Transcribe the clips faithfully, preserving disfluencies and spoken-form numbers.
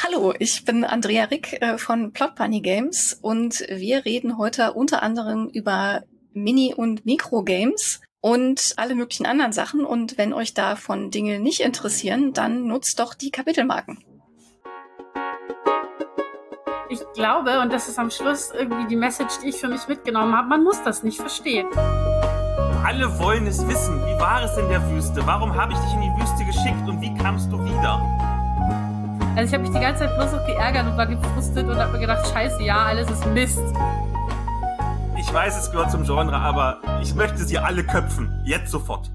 Hallo, ich bin Andrea Rick äh, von Plot Bunny Games und wir reden heute unter anderem über Mini- und Mikrogames und alle möglichen anderen Sachen. Und wenn euch davon Dinge nicht interessieren, dann nutzt doch die Kapitelmarken. Ich glaube, und das ist am Schluss irgendwie die Message, die ich für mich mitgenommen habe, man muss das nicht verstehen. Alle wollen es wissen. Wie war es in der Wüste? Warum habe ich dich in die Wüste geschickt und wie kamst du wieder? Also ich habe mich die ganze Zeit bloß noch geärgert und war gefrustet und habe mir gedacht, scheiße, ja, alles ist Mist. Ich weiß, es gehört zum Genre, aber ich möchte sie alle köpfen. Jetzt sofort.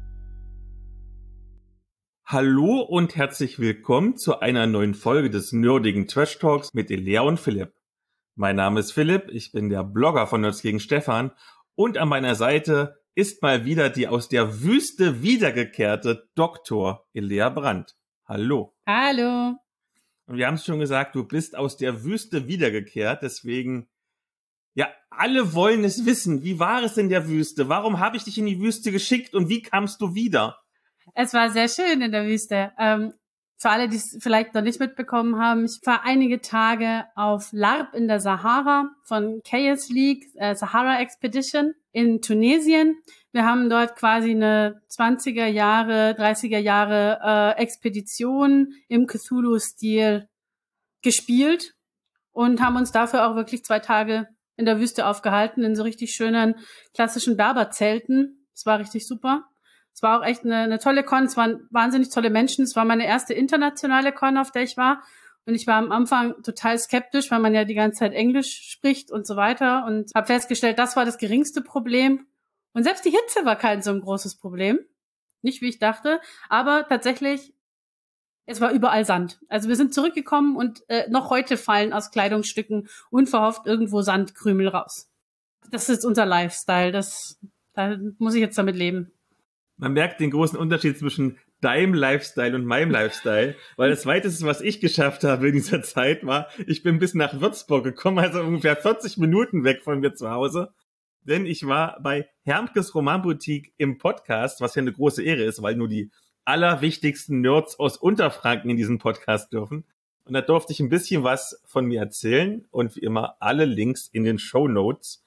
Hallo und herzlich willkommen zu einer neuen Folge des nerdigen Trash Talks mit Elea und Philipp. Mein Name ist Philipp, ich bin der Blogger von Nerds gegen Stefan und an meiner Seite ist mal wieder die aus der Wüste wiedergekehrte Doktor Elea Brandt. Hallo. Hallo. Und wir haben es schon gesagt, du bist aus der Wüste wiedergekehrt, deswegen, ja, alle wollen es wissen. Wie war es in der Wüste? Warum habe ich dich in die Wüste geschickt und wie kamst du wieder? Es war sehr schön in der Wüste. Ähm, für alle, die es vielleicht noch nicht mitbekommen haben, ich war einige Tage auf LARP in der Sahara von Chaos League, äh, Sahara Expedition in Tunesien. Wir haben dort quasi eine zwanziger Jahre, dreißiger Jahre äh, Expedition im Cthulhu-Stil gespielt und haben uns dafür auch wirklich zwei Tage in der Wüste aufgehalten, in so richtig schönen klassischen Berberzelten. Es war richtig super. Es war auch echt eine, eine tolle Con. Es waren wahnsinnig tolle Menschen. Es war meine erste internationale Con, auf der ich war. Und ich war am Anfang total skeptisch, weil man ja die ganze Zeit Englisch spricht und so weiter. Und habe festgestellt, das war das geringste Problem. Und selbst die Hitze war kein so ein großes Problem. Nicht, wie ich dachte. Aber tatsächlich, es war überall Sand. Also wir sind zurückgekommen und äh, noch heute fallen aus Kleidungsstücken unverhofft irgendwo Sandkrümel raus. Das ist unser Lifestyle. Das, da muss ich jetzt damit leben. Man merkt den großen Unterschied zwischen deinem Lifestyle und meinem Lifestyle, weil das Weiteste, was ich geschafft habe in dieser Zeit, war, ich bin bis nach Würzburg gekommen, also ungefähr vierzig Minuten weg von mir zu Hause, denn ich war bei Hermkes Romanboutique im Podcast, was ja eine große Ehre ist, weil nur die allerwichtigsten Nerds aus Unterfranken in diesen Podcast dürfen. Und da durfte ich ein bisschen was von mir erzählen und wie immer alle Links in den Shownotes.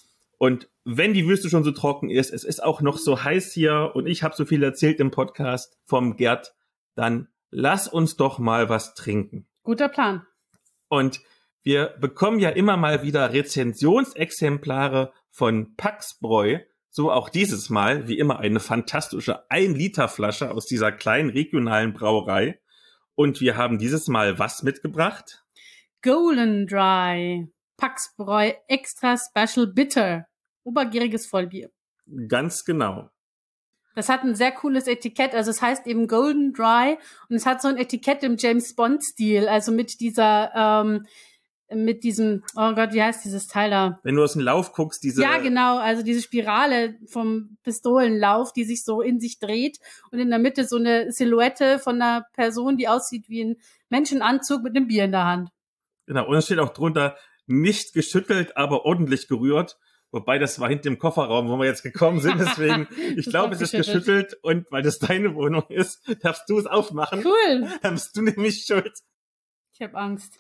Und wenn die Wüste schon so trocken ist, es ist auch noch so heiß hier und ich habe so viel erzählt im Podcast vom Gerd, dann lass uns doch mal was trinken. Guter Plan. Und wir bekommen ja immer mal wieder Rezensionsexemplare von Paxbräu, so auch dieses Mal, wie immer, eine fantastische ein Liter Flasche aus dieser kleinen regionalen Brauerei. Und wir haben dieses Mal was mitgebracht? Golden Dry. Paxbräu Extra Special Bitter. Obergäriges Vollbier. Ganz genau. Das hat ein sehr cooles Etikett, also es heißt eben Golden Dry und es hat so ein Etikett im James Bond Stil, also mit dieser, ähm, mit diesem, oh Gott, wie heißt dieses Teil da? Wenn du aus dem Lauf guckst, diese... Ja, genau, also diese Spirale vom Pistolenlauf, die sich so in sich dreht und in der Mitte so eine Silhouette von einer Person, die aussieht wie ein Menschenanzug mit einem Bier in der Hand. Genau, und es steht auch drunter, nicht geschüttelt, aber ordentlich gerührt. Wobei, das war hinter dem Kofferraum, wo wir jetzt gekommen sind. Deswegen, ich glaube, es ist geschüttelt. Und weil das deine Wohnung ist, darfst du es aufmachen. Cool. Dann bist du nämlich schuld. Ich habe Angst.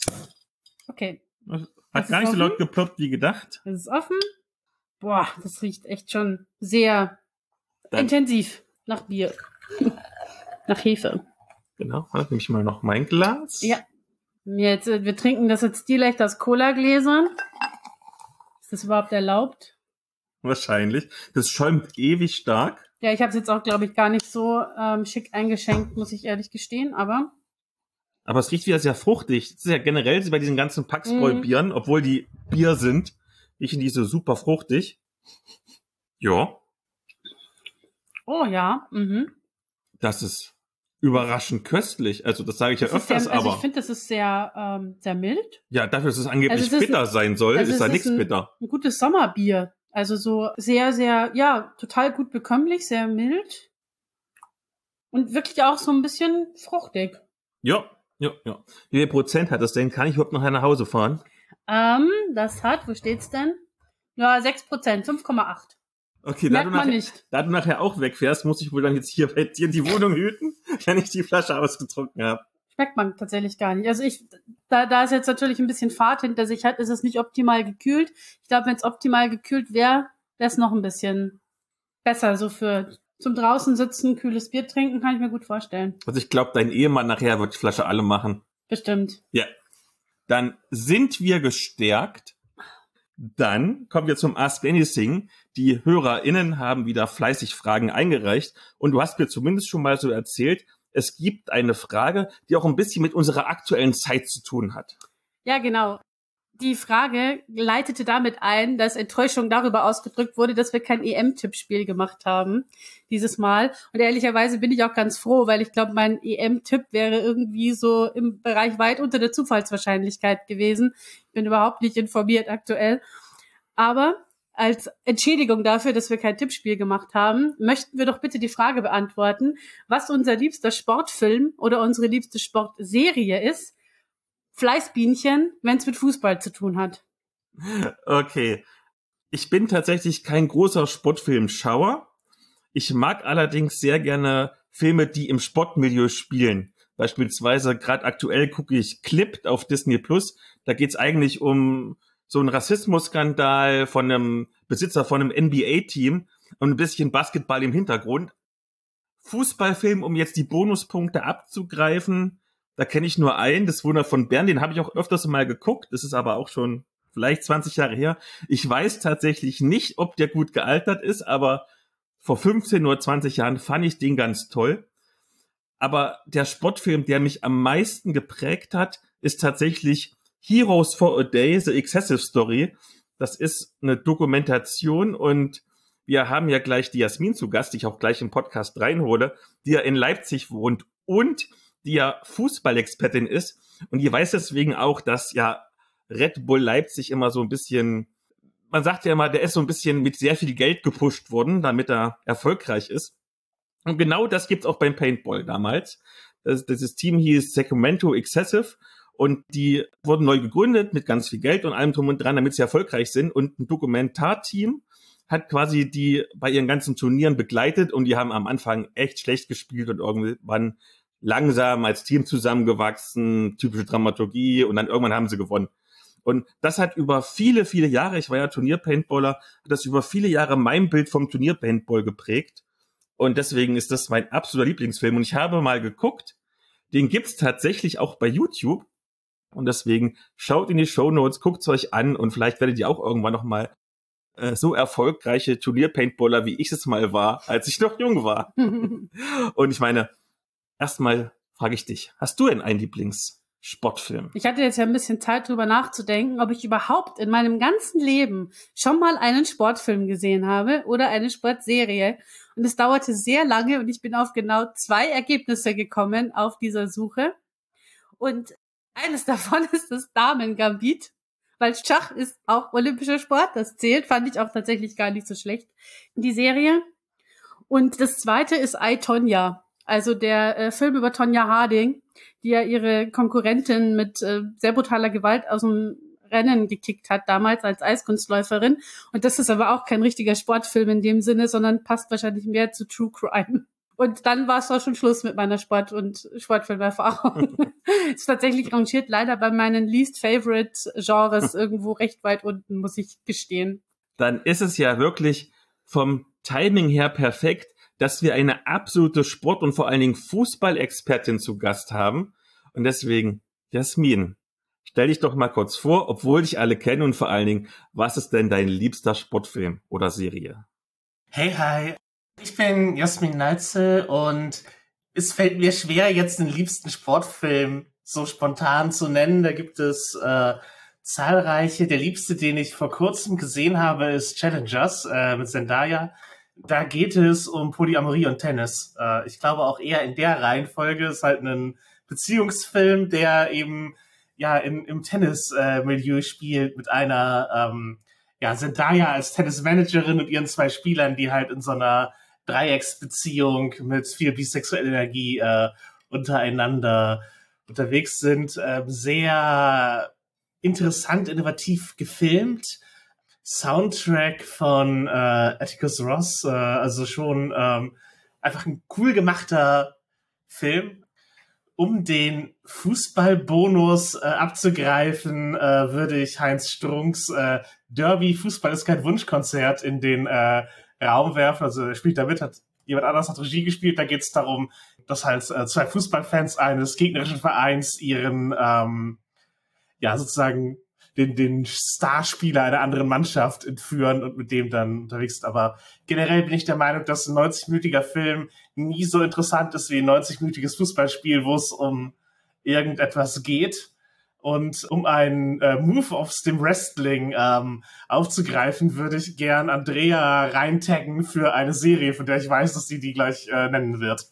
Okay. Hat gar nicht so laut geploppt wie gedacht. Es ist offen. Boah, das riecht echt schon sehr Dann. intensiv nach Bier. Nach Hefe. Genau, dann nehme ich mal noch mein Glas. Ja. Jetzt, wir trinken das jetzt direkt aus Cola-Gläsern. Ist das überhaupt erlaubt? Wahrscheinlich. Das schäumt ewig stark. Ja, ich habe es jetzt auch, glaube ich, gar nicht so ähm, schick eingeschenkt, muss ich ehrlich gestehen, aber... Aber es riecht wieder sehr fruchtig. Das ist ja generell bei diesen ganzen Paxbräu-Bieren, mm. obwohl die Bier sind, riechen die so super fruchtig. Ja. Oh ja, mhm. Das ist überraschend köstlich. Also das sage ich ja das öfters, sehr, also aber... ich finde, das ist sehr, ähm, sehr mild. Ja, dafür, dass es angeblich also es ist bitter ein, sein soll, also ist da ist nichts ein, bitter. Ein gutes Sommerbier. Also so sehr, sehr, ja, total gut bekömmlich, sehr mild. Und wirklich auch so ein bisschen fruchtig. Ja, ja, ja. Wie viel Prozent hat das denn? Kann ich überhaupt noch nach Hause fahren? Ähm, das hat, wo steht's denn? Ja, sechs Prozent, fünf Komma acht. Okay, da Merkt du, man nachher, nicht. da du nachher auch wegfährst, muss ich wohl dann jetzt hier bei dir in die Wohnung hüten, wenn ich die Flasche ausgetrunken habe. Schmeckt man tatsächlich gar nicht. Also ich, da, da es jetzt natürlich ein bisschen Fahrt hinter sich hat, ist es nicht optimal gekühlt. Ich glaube, wenn es optimal gekühlt wäre, wäre es noch ein bisschen besser. So für zum draußen sitzen, kühles Bier trinken, kann ich mir gut vorstellen. Also ich glaube, dein Ehemann nachher wird die Flasche alle machen. Bestimmt. Ja. Dann sind wir gestärkt. Dann kommen wir zum Ask Anything. Die HörerInnen haben wieder fleißig Fragen eingereicht. Und du hast mir zumindest schon mal so erzählt, es gibt eine Frage, die auch ein bisschen mit unserer aktuellen Zeit zu tun hat. Ja, genau. Die Frage leitete damit ein, dass Enttäuschung darüber ausgedrückt wurde, dass wir kein E M-Tippspiel gemacht haben dieses Mal. Und ehrlicherweise bin ich auch ganz froh, weil ich glaube, mein E M-Tipp wäre irgendwie so im Bereich weit unter der Zufallswahrscheinlichkeit gewesen. Ich bin überhaupt nicht informiert aktuell. Aber als Entschädigung dafür, dass wir kein Tippspiel gemacht haben, möchten wir doch bitte die Frage beantworten, was unser liebster Sportfilm oder unsere liebste Sportserie ist. Fleißbienchen, wenn es mit Fußball zu tun hat. Okay. Ich bin tatsächlich kein großer Sportfilmschauer. Ich mag allerdings sehr gerne Filme, die im Sportmilieu spielen. Beispielsweise gerade aktuell gucke ich Clipped auf Disney Plus. Da geht's eigentlich um so einen Rassismusskandal von einem Besitzer von einem N B A-Team und ein bisschen Basketball im Hintergrund. Fußballfilm, um jetzt die Bonuspunkte abzugreifen, da kenne ich nur einen, das Wunder von Bern, den habe ich auch öfters mal geguckt, das ist aber auch schon vielleicht zwanzig Jahre her. Ich weiß tatsächlich nicht, ob der gut gealtert ist, aber vor fünfzehn oder zwanzig Jahren fand ich den ganz toll. Aber der Sportfilm, der mich am meisten geprägt hat, ist tatsächlich Heroes for a Day, The Excessive Story. Das ist eine Dokumentation und wir haben ja gleich die Jasmin zu Gast, die ich auch gleich im Podcast reinhole, die ja in Leipzig wohnt und die ja Fußballexpertin ist. Und die weiß deswegen auch, dass ja Red Bull Leipzig immer so ein bisschen, man sagt ja immer, der ist so ein bisschen mit sehr viel Geld gepusht worden, damit er erfolgreich ist. Und genau das gibt's auch beim Paintball damals. Das, dieses Team hieß Sacramento Excessive. Und die wurden neu gegründet mit ganz viel Geld und allem drum und dran, damit sie erfolgreich sind. Und ein Dokumentarteam hat quasi die bei ihren ganzen Turnieren begleitet und die haben am Anfang echt schlecht gespielt und irgendwann langsam als Team zusammengewachsen, typische Dramaturgie und dann irgendwann haben sie gewonnen. Und das hat über viele, viele Jahre, ich war ja Turnier-Paintballer, hat das über viele Jahre mein Bild vom Turnier-Paintball geprägt. Und deswegen ist das mein absoluter Lieblingsfilm. Und ich habe mal geguckt, den gibt's tatsächlich auch bei YouTube. Und deswegen schaut in die Shownotes, guckt's euch an und vielleicht werdet ihr auch irgendwann noch mal äh, so erfolgreiche Turnier-Paintballer, wie ich es mal war, als ich noch jung war. Und ich meine, erstmal frage ich dich, hast du denn einen Lieblingssportfilm? Ich hatte jetzt ja ein bisschen Zeit, drüber nachzudenken, ob ich überhaupt in meinem ganzen Leben schon mal einen Sportfilm gesehen habe oder eine Sportserie. Und es dauerte sehr lange und ich bin auf genau zwei Ergebnisse gekommen auf dieser Suche. Und eines davon ist das Damen-Gambit, weil Schach ist auch olympischer Sport, das zählt, fand ich auch tatsächlich gar nicht so schlecht, die Serie. Und das zweite ist I, Tonya, also der äh, Film über Tonya Harding, die ja ihre Konkurrentin mit äh, sehr brutaler Gewalt aus dem Rennen gekickt hat, damals als Eiskunstläuferin. Und das ist aber auch kein richtiger Sportfilm in dem Sinne, sondern passt wahrscheinlich mehr zu True Crime. Und dann war es auch schon Schluss mit meiner Sport- und Sportfilmerfahrung. Ist tatsächlich rangiert leider bei meinen least favorite Genres irgendwo recht weit unten, muss ich gestehen. Dann ist es ja wirklich vom Timing her perfekt, dass wir eine absolute Sport- und vor allen Dingen Fußballexpertin zu Gast haben. Und deswegen, Jasmin, stell dich doch mal kurz vor, obwohl dich alle kennen und vor allen Dingen, was ist denn dein liebster Sportfilm oder Serie? Hey, hi. Ich bin Jasmin Neitzel und es fällt mir schwer, jetzt den liebsten Sportfilm so spontan zu nennen. Da gibt es äh, zahlreiche. Der liebste, den ich vor kurzem gesehen habe, ist Challengers äh, mit Zendaya. Da geht es um Polyamorie und Tennis. Äh, ich glaube auch eher in der Reihenfolge. Es ist halt ein Beziehungsfilm, der eben ja im, im Tennismilieu äh, spielt mit einer ähm, ja Zendaya als Tennismanagerin und ihren zwei Spielern, die halt in so einer Dreiecksbeziehung mit viel bisexueller Energie äh, untereinander unterwegs sind. Äh, sehr interessant, innovativ gefilmt. Soundtrack von äh, Atticus Ross, äh, also schon ähm, einfach ein cool gemachter Film. um den Fußballbonus äh, abzugreifen, äh, würde ich Heinz Strunks äh, Derby Fußball ist kein Wunschkonzert in den äh, Raum werfen. Also er spielt damit, hat jemand anders hat Regie gespielt. Da geht es darum, dass halt äh, zwei Fußballfans eines gegnerischen Vereins ihren, ähm, ja sozusagen den, den Starspieler einer anderen Mannschaft entführen und mit dem dann unterwegs sind. Aber generell bin ich der Meinung, dass ein neunzig-minütiger Film nie so interessant ist wie ein neunzig-minütiges Fußballspiel, wo es um irgendetwas geht. Und um einen äh, Move aus dem Wrestling ähm, aufzugreifen, würde ich gern Andrea reintaggen für eine Serie, von der ich weiß, dass sie die gleich äh, nennen wird.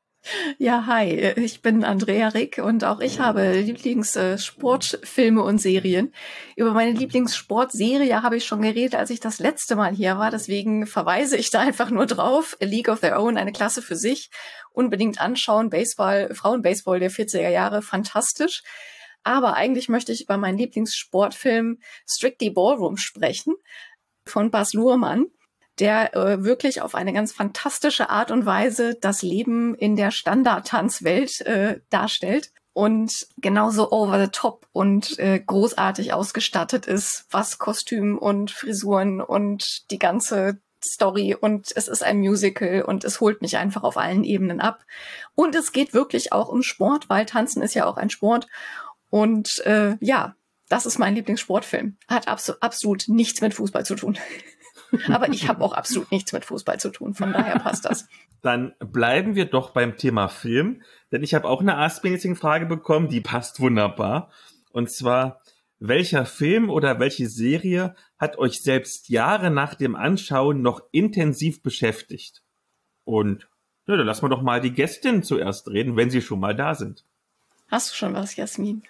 Ja, hi, ich bin Andrea Rick und auch ich habe Lieblingssportfilme und Serien. Über meine Lieblingssportserie habe ich schon geredet, als ich das letzte Mal hier war. Deswegen verweise ich da einfach nur drauf. A League of Their Own, eine Klasse für sich. Unbedingt anschauen. Baseball, Frauenbaseball der vierziger Jahre, fantastisch. Aber eigentlich möchte ich über meinen Lieblingssportfilm Strictly Ballroom sprechen von Baz Luhrmann, der äh, wirklich auf eine ganz fantastische Art und Weise das Leben in der Standardtanzwelt äh, darstellt und genauso over the top und äh, großartig ausgestattet ist, was Kostüm und Frisuren und die ganze Story, und es ist ein Musical und es holt mich einfach auf allen Ebenen ab. Und es geht wirklich auch um Sport, weil Tanzen ist ja auch ein Sport. Und äh, ja, das ist mein Lieblingssportfilm. Hat abso- absolut nichts mit Fußball zu tun. Aber ich habe auch absolut nichts mit Fußball zu tun, von daher passt das. Dann bleiben wir doch beim Thema Film, denn ich habe auch eine Ask-Basic-Frage bekommen, die passt wunderbar. Und zwar, welcher Film oder welche Serie hat euch selbst Jahre nach dem Anschauen noch intensiv beschäftigt? Und ja, dann lassen wir doch mal die Gästin zuerst reden, wenn sie schon mal da sind. Hast du schon was, Jasmin?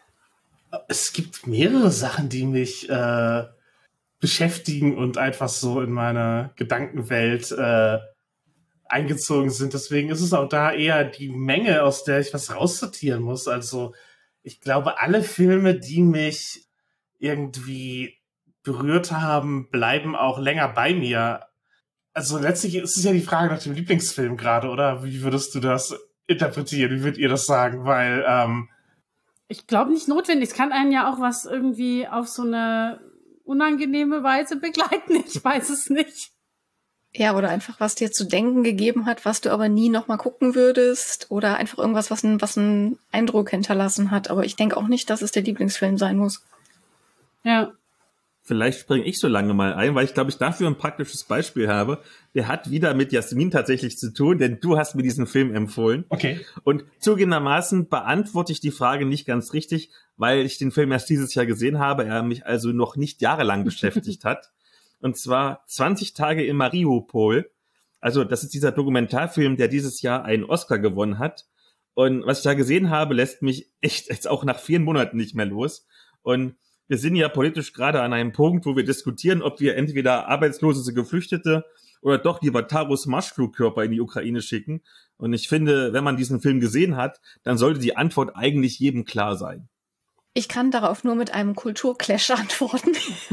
Es gibt mehrere Sachen, die mich äh, beschäftigen und einfach so in meine Gedankenwelt äh, eingezogen sind. Deswegen ist es auch da eher die Menge, aus der ich was raussortieren muss. Also ich glaube, alle Filme, die mich irgendwie berührt haben, bleiben auch länger bei mir. Also letztlich ist es ja die Frage nach dem Lieblingsfilm gerade, oder? Wie würdest du das interpretieren? Wie würdet ihr das sagen? Weil ähm, ich glaube nicht notwendig. Es kann einen ja auch was irgendwie auf so eine unangenehme Weise begleiten. Ich weiß es nicht. Ja, oder einfach was dir zu denken gegeben hat, was du aber nie nochmal gucken würdest. Oder einfach irgendwas, was, ein, was einen Eindruck hinterlassen hat. Aber ich denke auch nicht, dass es der Lieblingsfilm sein muss. Ja. Vielleicht springe ich so lange mal ein, weil ich glaube, ich dafür ein praktisches Beispiel habe. Der hat wieder mit Jasmin tatsächlich zu tun, denn du hast mir diesen Film empfohlen. Okay. Und zugegebenermaßen beantworte ich die Frage nicht ganz richtig, weil ich den Film erst dieses Jahr gesehen habe, er mich also noch nicht jahrelang beschäftigt hat. Und zwar zwanzig Tage in Mariupol. Also das ist dieser Dokumentarfilm, der dieses Jahr einen Oscar gewonnen hat. Und was ich da gesehen habe, lässt mich echt jetzt auch nach vier Monaten nicht mehr los. Und wir sind ja politisch gerade an einem Punkt, wo wir diskutieren, ob wir entweder arbeitslose Geflüchtete oder doch lieber Taurus Marschflugkörper in die Ukraine schicken. Und ich finde, wenn man diesen Film gesehen hat, dann sollte die Antwort eigentlich jedem klar sein. Ich kann darauf nur mit einem Kulturclash antworten.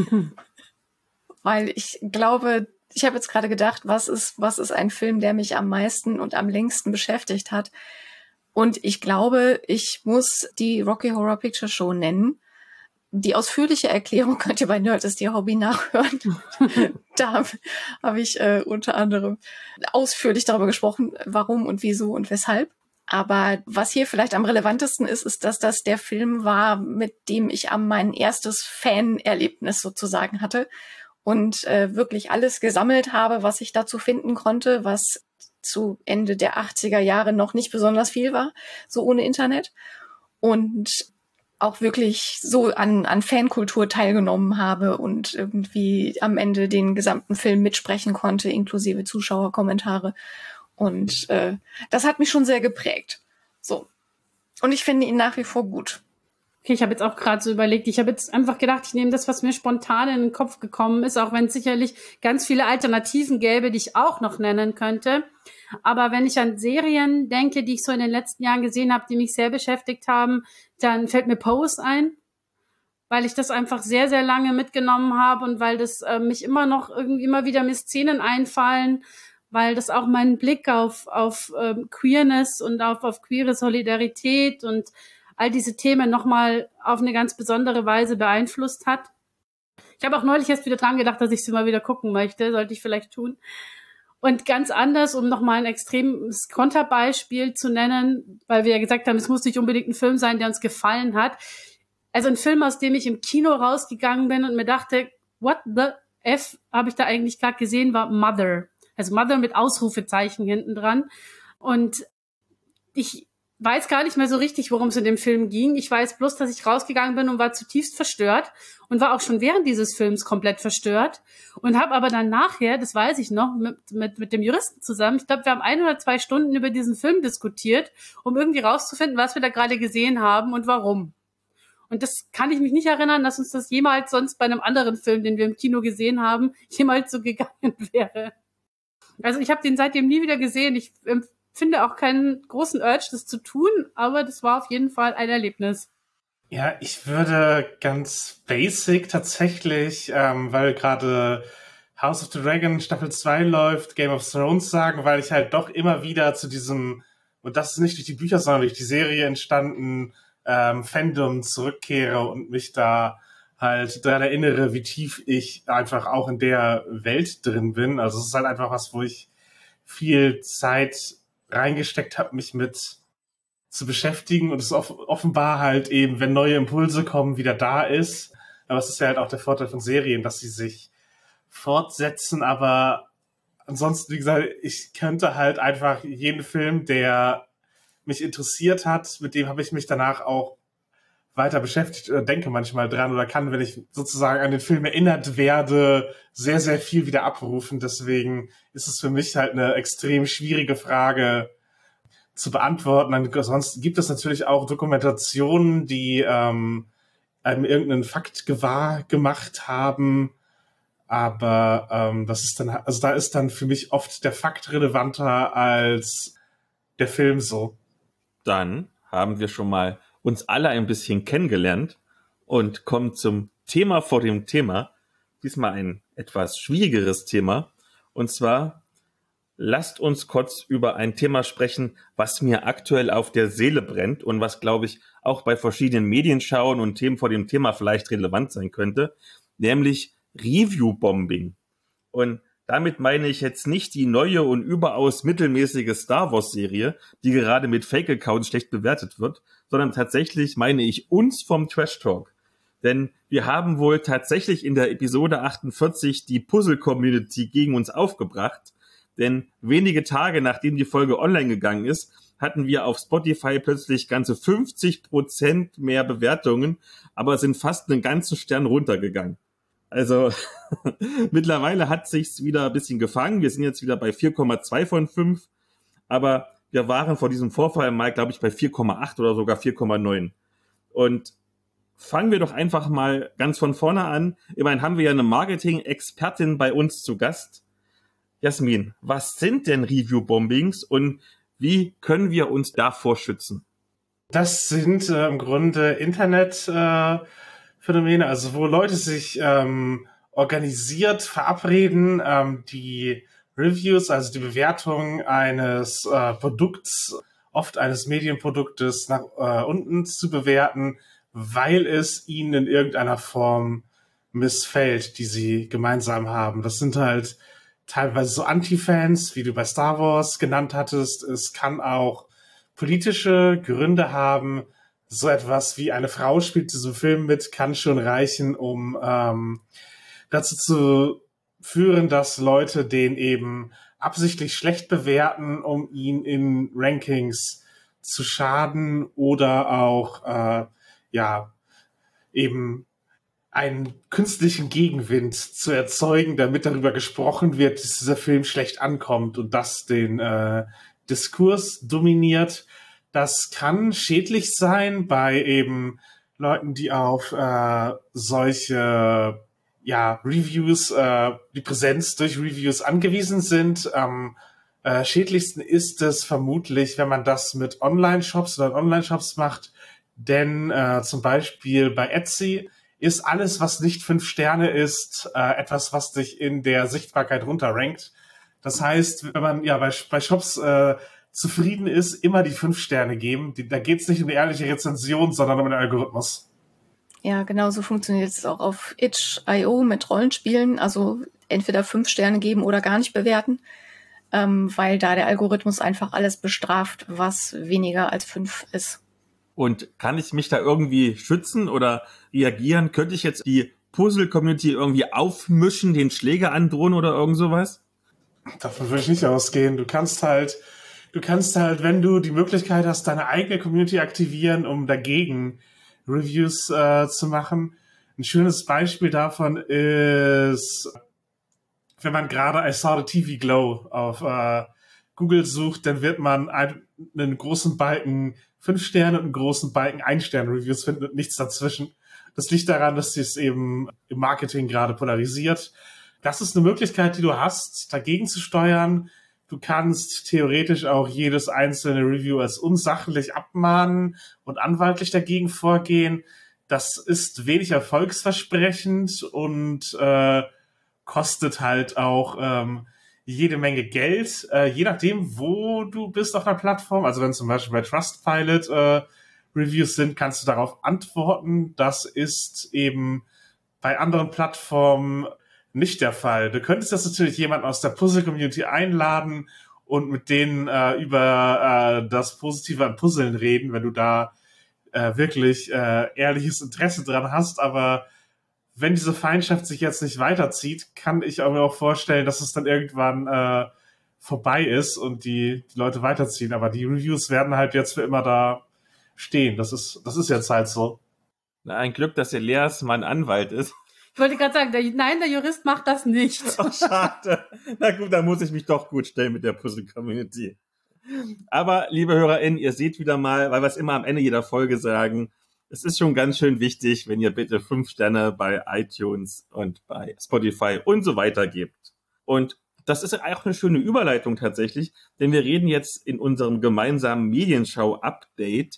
Weil ich glaube, ich habe jetzt gerade gedacht, was ist, was ist ein Film, der mich am meisten und am längsten beschäftigt hat? Und ich glaube, ich muss die Rocky Horror Picture Show nennen. Die ausführliche Erklärung könnt ihr bei Nerd ist Ihr Hobby nachhören. Da habe ich äh, unter anderem ausführlich darüber gesprochen, warum und wieso und weshalb. Aber was hier vielleicht am relevantesten ist, ist, dass das der Film war, mit dem ich am mein erstes Fan-Erlebnis sozusagen hatte und äh, wirklich alles gesammelt habe, was ich dazu finden konnte, was zu Ende der achtziger Jahre noch nicht besonders viel war, so ohne Internet. Und auch wirklich so an, an Fankultur teilgenommen habe und irgendwie am Ende den gesamten Film mitsprechen konnte, inklusive Zuschauerkommentare. Und äh, das hat mich schon sehr geprägt. So. Und ich finde ihn nach wie vor gut. Okay, ich habe jetzt auch gerade so überlegt, ich habe jetzt einfach gedacht, ich nehme das, was mir spontan in den Kopf gekommen ist, auch wenn es sicherlich ganz viele Alternativen gäbe, die ich auch noch nennen könnte. Aber wenn ich an Serien denke, die ich so in den letzten Jahren gesehen habe, die mich sehr beschäftigt haben, dann fällt mir Pose ein, weil ich das einfach sehr, sehr lange mitgenommen habe und weil das äh, mich immer noch irgendwie immer wieder mir Szenen einfallen, weil das auch meinen Blick auf, auf ähm, Queerness und auf, auf queere Solidarität und all diese Themen nochmal auf eine ganz besondere Weise beeinflusst hat. Ich habe auch neulich erst wieder dran gedacht, dass ich sie mal wieder gucken möchte, sollte ich vielleicht tun. Und ganz anders, um nochmal ein extremes Konterbeispiel zu nennen, weil wir ja gesagt haben, es muss nicht unbedingt ein Film sein, der uns gefallen hat. Also ein Film, aus dem ich im Kino rausgegangen bin und mir dachte, what the F habe ich da eigentlich gerade gesehen, war Mother. Also Mother mit Ausrufezeichen hinten dran. Und ich weiß gar nicht mehr so richtig, worum es in dem Film ging. Ich weiß bloß, dass ich rausgegangen bin und war zutiefst verstört und war auch schon während dieses Films komplett verstört und habe aber dann nachher, das weiß ich noch, mit, mit, mit dem Juristen zusammen, ich glaube, wir haben ein oder zwei Stunden über diesen Film diskutiert, um irgendwie rauszufinden, was wir da gerade gesehen haben und warum. Und das kann ich mich nicht erinnern, dass uns das jemals sonst bei einem anderen Film, den wir im Kino gesehen haben, jemals so gegangen wäre. Also ich habe den seitdem nie wieder gesehen. Ich finde auch keinen großen Urge, das zu tun, aber das war auf jeden Fall ein Erlebnis. Ja, ich würde ganz basic tatsächlich, ähm, weil gerade House of the Dragon Staffel zwei läuft, Game of Thrones sagen, weil ich halt doch immer wieder zu diesem, und das ist nicht durch die Bücher, sondern durch die Serie entstanden, ähm, Fandom zurückkehre und mich da halt daran erinnere, wie tief ich einfach auch in der Welt drin bin. Also es ist halt einfach was, wo ich viel Zeit reingesteckt habe, mich mit zu beschäftigen und es off- offenbar halt eben, wenn neue Impulse kommen, wieder da ist. Aber es ist ja halt auch der Vorteil von Serien, dass sie sich fortsetzen, aber ansonsten, wie gesagt, ich könnte halt einfach jeden Film, der mich interessiert hat, mit dem habe ich mich danach auch weiter beschäftigt oder denke manchmal dran oder kann, wenn ich sozusagen an den Film erinnert werde, sehr, sehr viel wieder abrufen. Deswegen ist es für mich halt eine extrem schwierige Frage zu beantworten. Ansonsten gibt es natürlich auch Dokumentationen, die ähm, einem irgendeinen Fakt gewahr gemacht haben. Aber ähm, das ist dann, also da ist dann für mich oft der Fakt relevanter als der Film so. Dann haben wir schon mal uns alle ein bisschen kennengelernt und kommen zum Thema vor dem Thema. Diesmal ein etwas schwierigeres Thema. Und zwar, lasst uns kurz über ein Thema sprechen, was mir aktuell auf der Seele brennt und was, glaube ich, auch bei verschiedenen Medienschauen und Themen vor dem Thema vielleicht relevant sein könnte, nämlich Review-Bombing. Und damit meine ich jetzt nicht die neue und überaus mittelmäßige Star Wars-Serie, die gerade mit Fake-Accounts schlecht bewertet wird, sondern tatsächlich meine ich uns vom Trash Talk. Denn wir haben wohl tatsächlich in der Episode achtundvierzig die Puzzle-Community gegen uns aufgebracht, denn wenige Tage nachdem die Folge online gegangen ist, hatten wir auf Spotify plötzlich ganze fünfzig Prozent mehr Bewertungen, aber sind fast einen ganzen Stern runtergegangen. Also mittlerweile hat sich's wieder ein bisschen gefangen. Wir sind jetzt wieder bei vier Komma zwei von fünf, aber wir waren vor diesem Vorfall mal, glaube ich, bei vier Komma acht oder sogar vier Komma neun. Und fangen wir doch einfach mal ganz von vorne an. Immerhin haben wir ja eine Marketing-Expertin bei uns zu Gast. Jasmin, was sind denn Review-Bombings und wie können wir uns davor schützen? Das sind äh, im Grunde Internet- äh Phänomene, also wo Leute sich ähm, organisiert verabreden, ähm, die Reviews, also die Bewertung eines äh, Produkts, oft eines Medienproduktes nach äh, unten zu bewerten, weil es ihnen in irgendeiner Form missfällt, die sie gemeinsam haben. Das sind halt teilweise so Anti-Fans, wie du bei Star Wars genannt hattest. Es kann auch politische Gründe haben. So etwas wie eine Frau spielt in diesem Film mit, kann schon reichen, um ähm, dazu zu führen, dass Leute den eben absichtlich schlecht bewerten, um ihn in Rankings zu schaden oder auch äh, ja eben einen künstlichen Gegenwind zu erzeugen, damit darüber gesprochen wird, dass dieser Film schlecht ankommt und das den äh, Diskurs dominiert. Das kann schädlich sein bei eben Leuten, die auf äh, solche ja Reviews, äh, die Präsenz durch Reviews angewiesen sind. Am äh, schädlichsten ist es vermutlich, wenn man das mit Online-Shops oder Online-Shops macht, denn äh, zum Beispiel bei Etsy ist alles, was nicht fünf Sterne ist, äh, etwas, was dich in der Sichtbarkeit runterrankt. Das heißt, wenn man ja bei, bei Shops äh, zufrieden ist, immer die fünf Sterne geben. Die, da geht es nicht um eine ehrliche Rezension, sondern um den Algorithmus. Ja, genau so funktioniert es auch auf itch punkt io mit Rollenspielen. Also entweder fünf Sterne geben oder gar nicht bewerten, ähm, weil da der Algorithmus einfach alles bestraft, was weniger als fünf ist. Und kann ich mich da irgendwie schützen oder reagieren? Könnte ich jetzt die Puzzle-Community irgendwie aufmischen, den Schläger androhen oder irgend sowas? Davon würde ich nicht ausgehen. Du kannst halt, du kannst halt, wenn du die Möglichkeit hast, deine eigene Community aktivieren, um dagegen Reviews äh, zu machen. Ein schönes Beispiel davon ist, wenn man gerade I saw the T V glow auf äh, Google sucht, dann wird man einen, einen großen Balken fünf Sterne und einen großen Balken ein Stern Reviews finden und nichts dazwischen. Das liegt daran, dass sie es eben im Marketing gerade polarisiert. Das ist eine Möglichkeit, die du hast, dagegen zu steuern. Du kannst theoretisch auch jedes einzelne Review als unsachlich abmahnen und anwaltlich dagegen vorgehen. Das ist wenig erfolgsversprechend und äh, kostet halt auch ähm, jede Menge Geld, äh, je nachdem, wo du bist auf einer Plattform. Also wenn zum Beispiel bei Trustpilot äh, Reviews sind, kannst du darauf antworten. Das ist eben bei anderen Plattformen nicht der Fall. Du könntest jetzt natürlich jemanden aus der Puzzle-Community einladen und mit denen äh, über äh, das Positive an Puzzeln reden, wenn du da äh, wirklich äh, ehrliches Interesse dran hast. Aber wenn diese Feindschaft sich jetzt nicht weiterzieht, kann ich mir auch vorstellen, dass es dann irgendwann äh, vorbei ist und die, die Leute weiterziehen. Aber die Reviews werden halt jetzt für immer da stehen. Das ist, das ist jetzt halt so. Na, ein Glück, dass Elias mein Anwalt ist. Ich wollte gerade sagen, der, nein, der Jurist macht das nicht. Oh, schade. Na gut, da muss ich mich doch gut stellen mit der Puzzle-Community. Aber, liebe HörerInnen, ihr seht wieder mal, weil wir es immer am Ende jeder Folge sagen, es ist schon ganz schön wichtig, wenn ihr bitte fünf Sterne bei iTunes und bei Spotify und so weiter gebt. Und das ist auch eine schöne Überleitung tatsächlich, denn wir reden jetzt in unserem gemeinsamen Medienschau-Update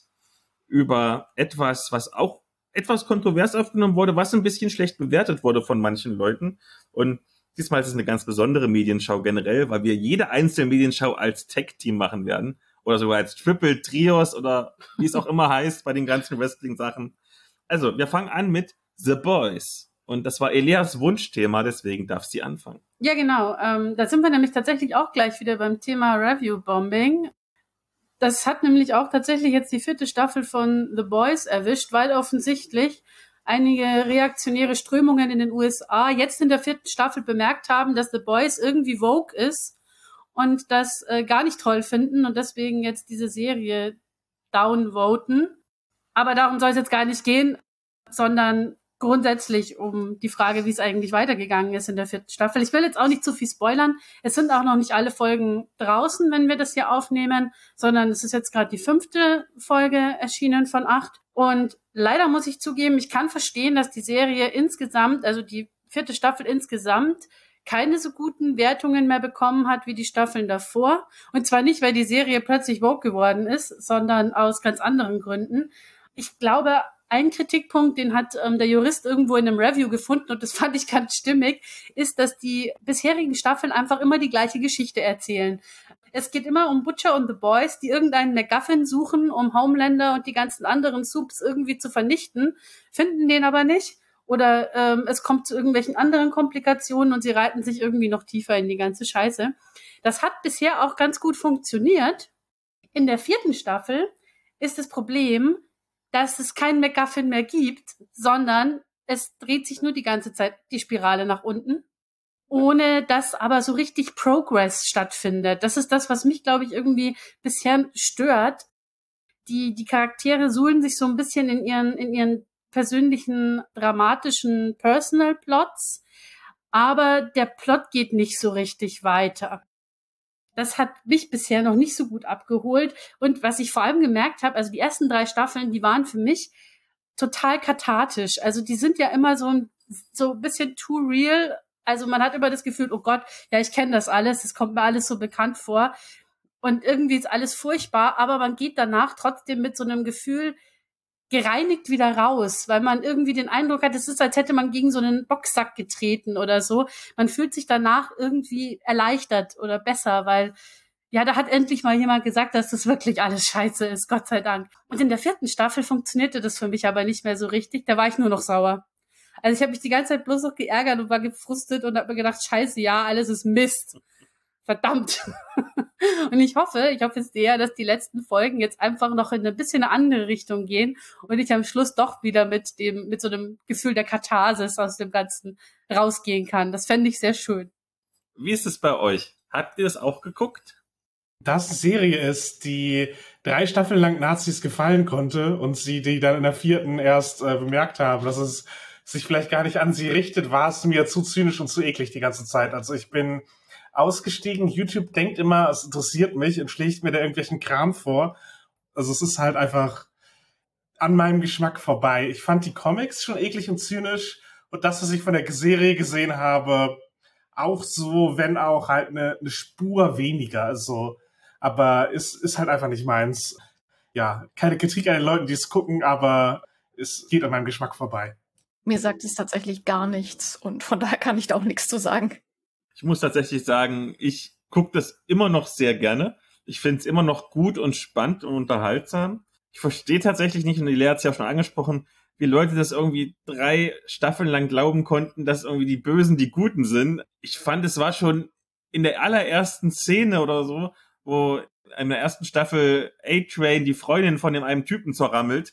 über etwas, was auch etwas kontrovers aufgenommen wurde, was ein bisschen schlecht bewertet wurde von manchen Leuten. Und diesmal ist es eine ganz besondere Medienschau generell, weil wir jede einzelne Medienschau als Tag-Team machen werden. Oder sogar als Triple Trios oder wie es auch immer heißt bei den ganzen Wrestling-Sachen. Also, wir fangen an mit The Boys. Und das war Elias Wunschthema, deswegen darf sie anfangen. Ja, genau. Ähm, da sind wir nämlich tatsächlich auch gleich wieder beim Thema Review-Bombing. Das hat nämlich auch tatsächlich jetzt die vierte Staffel von The Boys erwischt, weil offensichtlich einige reaktionäre Strömungen in den U S A jetzt in der vierten Staffel bemerkt haben, dass The Boys irgendwie woke ist und das äh, gar nicht toll finden und deswegen jetzt diese Serie downvoten. Aber darum soll es jetzt gar nicht gehen, sondern grundsätzlich um die Frage, wie es eigentlich weitergegangen ist in der vierten Staffel. Ich will jetzt auch nicht zu viel spoilern. Es sind auch noch nicht alle Folgen draußen, wenn wir das hier aufnehmen, sondern es ist jetzt gerade die fünfte Folge erschienen von acht. Und leider muss ich zugeben, ich kann verstehen, dass die Serie insgesamt, also die vierte Staffel insgesamt, keine so guten Wertungen mehr bekommen hat wie die Staffeln davor. Und zwar nicht, weil die Serie plötzlich woke geworden ist, sondern aus ganz anderen Gründen. Ich glaube, ein Kritikpunkt, den hat ähm, der Jurist irgendwo in einem Review gefunden und das fand ich ganz stimmig, ist, dass die bisherigen Staffeln einfach immer die gleiche Geschichte erzählen. Es geht immer um Butcher und The Boys, die irgendeinen MacGuffin suchen, um Homelander und die ganzen anderen Soups irgendwie zu vernichten, finden den aber nicht. Oder ähm, es kommt zu irgendwelchen anderen Komplikationen und sie reiten sich irgendwie noch tiefer in die ganze Scheiße. Das hat bisher auch ganz gut funktioniert. In der vierten Staffel ist das Problem, dass es keinen MacGuffin mehr gibt, sondern es dreht sich nur die ganze Zeit die Spirale nach unten, ohne dass aber so richtig Progress stattfindet. Das ist das, was mich, glaube ich, irgendwie bisher stört. Die, die Charaktere suhlen sich so ein bisschen in ihren, in ihren persönlichen, dramatischen Personal Plots, aber der Plot geht nicht so richtig weiter. Das hat mich bisher noch nicht so gut abgeholt. Und was ich vor allem gemerkt habe, also die ersten drei Staffeln, die waren für mich total kathartisch. Also die sind ja immer so ein, so ein bisschen too real. Also man hat immer das Gefühl, oh Gott, ja, ich kenne das alles, das kommt mir alles so bekannt vor. Und irgendwie ist alles furchtbar, aber man geht danach trotzdem mit so einem Gefühl gereinigt wieder raus, weil man irgendwie den Eindruck hat, es ist, als hätte man gegen so einen Boxsack getreten oder so. Man fühlt sich danach irgendwie erleichtert oder besser, weil ja, da hat endlich mal jemand gesagt, dass das wirklich alles scheiße ist, Gott sei Dank. Und in der vierten Staffel funktionierte das für mich aber nicht mehr so richtig, da war ich nur noch sauer. Also ich habe mich die ganze Zeit bloß noch geärgert und war gefrustet und habe mir gedacht, scheiße, ja, alles ist Mist. Verdammt. Und ich hoffe, ich hoffe sehr, dass die letzten Folgen jetzt einfach noch in ein bisschen eine andere Richtung gehen und ich am Schluss doch wieder mit dem, mit so einem Gefühl der Katharsis aus dem Ganzen rausgehen kann. Das fände ich sehr schön. Wie ist es bei euch? Habt ihr das auch geguckt? Das eine Serie ist, die drei Staffeln lang Nazis gefallen konnte und sie die dann in der vierten erst äh, bemerkt haben, dass es sich vielleicht gar nicht an sie richtet, war es mir zu zynisch und zu eklig die ganze Zeit. Also ich bin ausgestiegen. YouTube denkt immer, es interessiert mich und schlägt mir da irgendwelchen Kram vor. Also es ist halt einfach an meinem Geschmack vorbei. Ich fand die Comics schon eklig und zynisch und das, was ich von der Serie gesehen habe, auch so, wenn auch halt eine, eine Spur weniger. Also, aber es ist halt einfach nicht meins. Ja, keine Kritik an den Leuten, die es gucken, aber es geht an meinem Geschmack vorbei. Mir sagt es tatsächlich gar nichts und von daher kann ich da auch nichts zu sagen. Ich muss tatsächlich sagen, ich gucke das immer noch sehr gerne. Ich finde es immer noch gut und spannend und unterhaltsam. Ich verstehe tatsächlich nicht, und die Lea hat es ja auch schon angesprochen, wie Leute das irgendwie drei Staffeln lang glauben konnten, dass irgendwie die Bösen die Guten sind. Ich fand, es war schon in der allerersten Szene oder so, wo in der ersten Staffel A-Train die Freundin von dem einen Typen zerrammelt,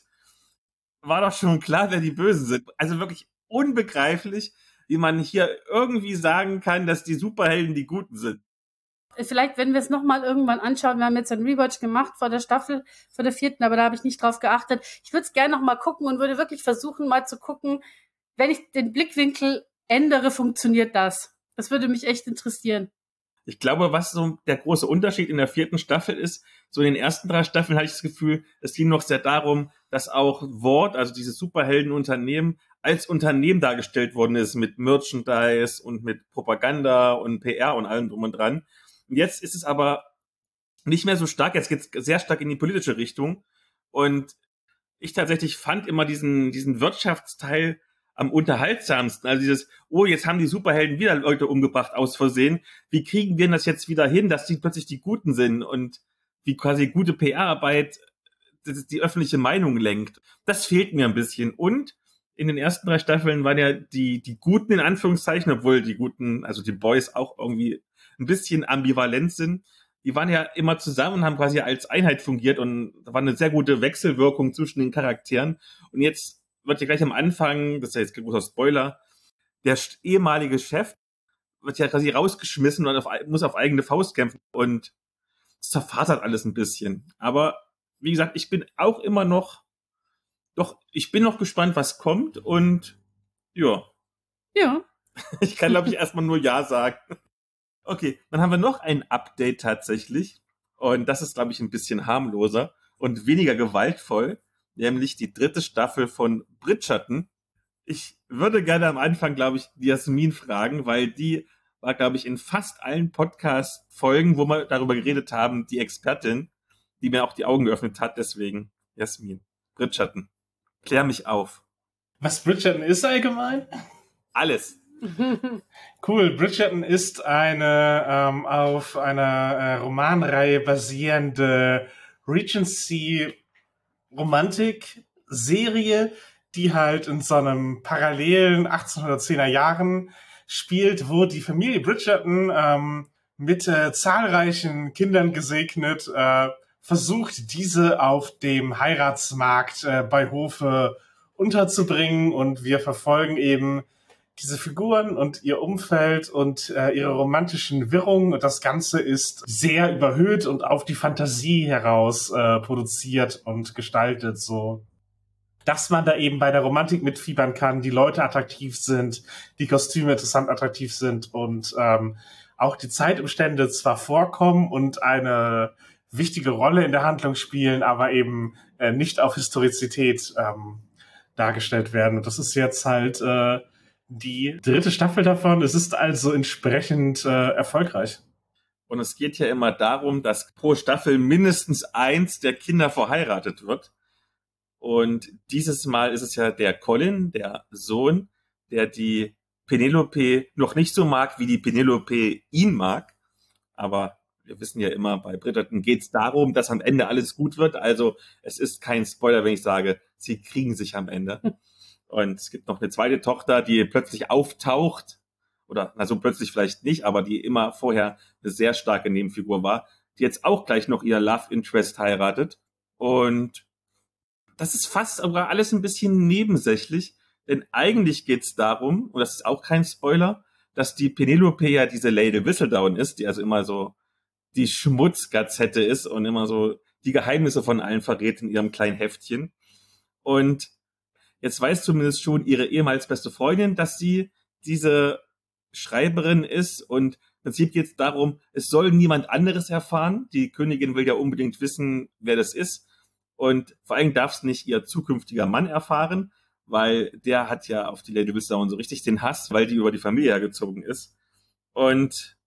war doch schon klar, wer die Bösen sind. Also wirklich unbegreiflich, wie man hier irgendwie sagen kann, dass die Superhelden die Guten sind. Vielleicht, wenn wir es nochmal irgendwann anschauen, wir haben jetzt einen Rewatch gemacht vor der Staffel, vor der vierten, aber da habe ich nicht drauf geachtet. Ich würde es gerne nochmal gucken und würde wirklich versuchen, mal zu gucken, wenn ich den Blickwinkel ändere, funktioniert das. Das würde mich echt interessieren. Ich glaube, was so der große Unterschied in der vierten Staffel ist, so in den ersten drei Staffeln hatte ich das Gefühl, es ging noch sehr darum, dass auch Ward, also dieses Superheldenunternehmen, als Unternehmen dargestellt worden ist mit Merchandise und mit Propaganda und P R und allem drum und dran. Und jetzt ist es aber nicht mehr so stark, jetzt geht es sehr stark in die politische Richtung. Und ich tatsächlich fand immer diesen, diesen Wirtschaftsteil am unterhaltsamsten. Also dieses, oh, jetzt haben die Superhelden wieder Leute umgebracht aus Versehen. Wie kriegen wir das jetzt wieder hin, dass die plötzlich die Guten sind und wie quasi gute P R-Arbeit die öffentliche Meinung lenkt. Das fehlt mir ein bisschen. Und in den ersten drei Staffeln waren ja die, die Guten in Anführungszeichen, obwohl die Guten, also die Boys auch irgendwie ein bisschen ambivalent sind. Die waren ja immer zusammen und haben quasi als Einheit fungiert und da war eine sehr gute Wechselwirkung zwischen den Charakteren. Und jetzt wird ja gleich am Anfang, das ist ja jetzt kein großer Spoiler, der ehemalige Chef wird ja quasi rausgeschmissen und auf, muss auf eigene Faust kämpfen und es zerfasert alles ein bisschen. Aber wie gesagt, ich bin auch immer noch, doch, ich bin noch gespannt, was kommt und ja. Ja. Ich kann, glaube ich, erstmal nur Ja sagen. Okay, dann haben wir noch ein Update tatsächlich und das ist, glaube ich, ein bisschen harmloser und weniger gewaltvoll, nämlich die dritte Staffel von Bridgerton. Ich würde gerne am Anfang, glaube ich, die Jasmin fragen, weil die war, glaube ich, in fast allen Podcast-Folgen, wo wir darüber geredet haben, die Expertin, die mir auch die Augen geöffnet hat. Deswegen, Jasmin, Bridgerton, klär mich auf. Was Bridgerton ist allgemein? Alles. Cool, Bridgerton ist eine ähm, auf einer äh, Romanreihe basierende Regency-Romantik-Serie, die halt in so einem parallelen achtzehnhundertzehner Jahren spielt, wo die Familie Bridgerton ähm, mit äh, zahlreichen Kindern gesegnet äh, versucht, diese auf dem Heiratsmarkt äh, bei Hofe unterzubringen, und wir verfolgen eben diese Figuren und ihr Umfeld und äh, ihre romantischen Wirrungen, und das Ganze ist sehr überhöht und auf die Fantasie heraus äh, produziert und gestaltet, so dass man da eben bei der Romantik mitfiebern kann, die Leute attraktiv sind, die Kostüme interessant attraktiv sind und ähm, auch die Zeitumstände zwar vorkommen und eine wichtige Rolle in der Handlung spielen, aber eben äh, nicht auf Historizität ähm, dargestellt werden. Und das ist jetzt halt äh, die dritte Staffel davon. Es ist also entsprechend äh, erfolgreich. Und es geht ja immer darum, dass pro Staffel mindestens eins der Kinder verheiratet wird. Und dieses Mal ist es ja der Colin, der Sohn, der die Penelope noch nicht so mag, wie die Penelope ihn mag. Aber wir wissen ja immer, bei Bridgerton geht es darum, dass am Ende alles gut wird. Also es ist kein Spoiler, wenn ich sage, sie kriegen sich am Ende. Und es gibt noch eine zweite Tochter, die plötzlich auftaucht. Oder na so plötzlich vielleicht nicht, aber die immer vorher eine sehr starke Nebenfigur war, die jetzt auch gleich noch ihr Love Interest heiratet. Und das ist fast aber alles ein bisschen nebensächlich, denn eigentlich geht's darum, und das ist auch kein Spoiler, dass die Penelope ja diese Lady Whistledown ist, die also immer so die Schmutzgazette ist und immer so die Geheimnisse von allen verrät in ihrem kleinen Heftchen. Und jetzt weiß zumindest schon ihre ehemals beste Freundin, dass sie diese Schreiberin ist, und im Prinzip geht es darum, es soll niemand anderes erfahren. Die Königin will ja unbedingt wissen, wer das ist, und vor allem darf es nicht ihr zukünftiger Mann erfahren, weil der hat ja auf die Lady Whistledown so richtig den Hass, weil die über die Familie hergezogen ist. Und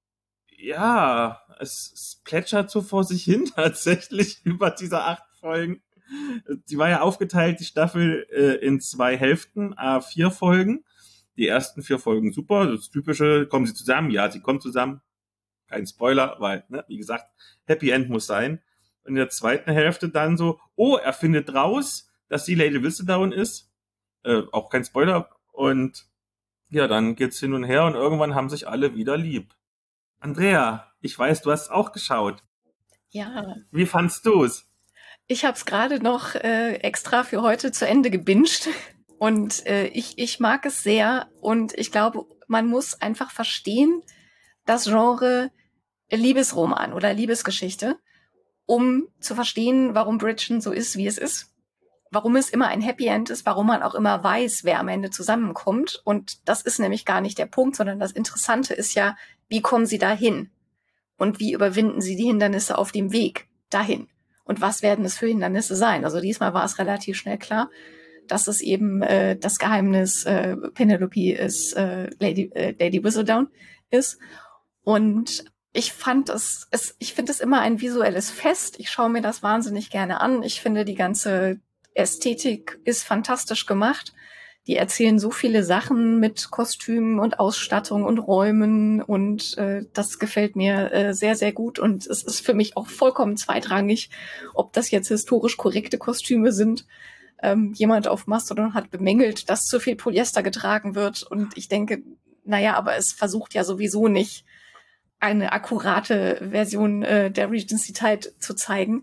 ja, es, es plätschert so vor sich hin tatsächlich über diese acht Folgen. Die war ja aufgeteilt, die Staffel, äh, in zwei Hälften, à vier Folgen. Die ersten vier Folgen super, das typische, kommen sie zusammen? Ja, sie kommen zusammen. Kein Spoiler, weil, ne, wie gesagt, Happy End muss sein. Und in der zweiten Hälfte dann so, oh, er findet raus, dass die Lady Whistledown ist. Äh, auch kein Spoiler. Und ja, dann geht's hin und her und irgendwann haben sich alle wieder lieb. Andrea, ich weiß, du hast auch geschaut. Ja. Wie fandst du's? Ich habe es gerade noch äh, extra für heute zu Ende gebinged. Und äh, ich, ich mag es sehr, und ich glaube, man muss einfach verstehen, das Genre Liebesroman oder Liebesgeschichte, um zu verstehen, warum Bridgerton so ist, wie es ist. Warum es immer ein Happy End ist, warum man auch immer weiß, wer am Ende zusammenkommt. Und das ist nämlich gar nicht der Punkt, sondern das Interessante ist ja, wie kommen sie dahin? Und wie überwinden sie die Hindernisse auf dem Weg dahin? Und was werden es für Hindernisse sein? Also diesmal war es relativ schnell klar, dass es eben äh, das Geheimnis äh, Penelope ist, äh, Lady, äh, Lady Whistledown ist. Und ich fand es, es ich finde es immer ein visuelles Fest. Ich schaue mir das wahnsinnig gerne an. Ich finde, die ganze Ästhetik ist fantastisch gemacht. Die erzählen so viele Sachen mit Kostümen und Ausstattung und Räumen, und äh, das gefällt mir äh, sehr, sehr gut. Und es ist für mich auch vollkommen zweitrangig, ob das jetzt historisch korrekte Kostüme sind. Ähm, jemand auf Mastodon hat bemängelt, dass zu viel Polyester getragen wird. Und ich denke, naja, aber es versucht ja sowieso nicht, eine akkurate Version äh, der Regency-Zeit zu zeigen.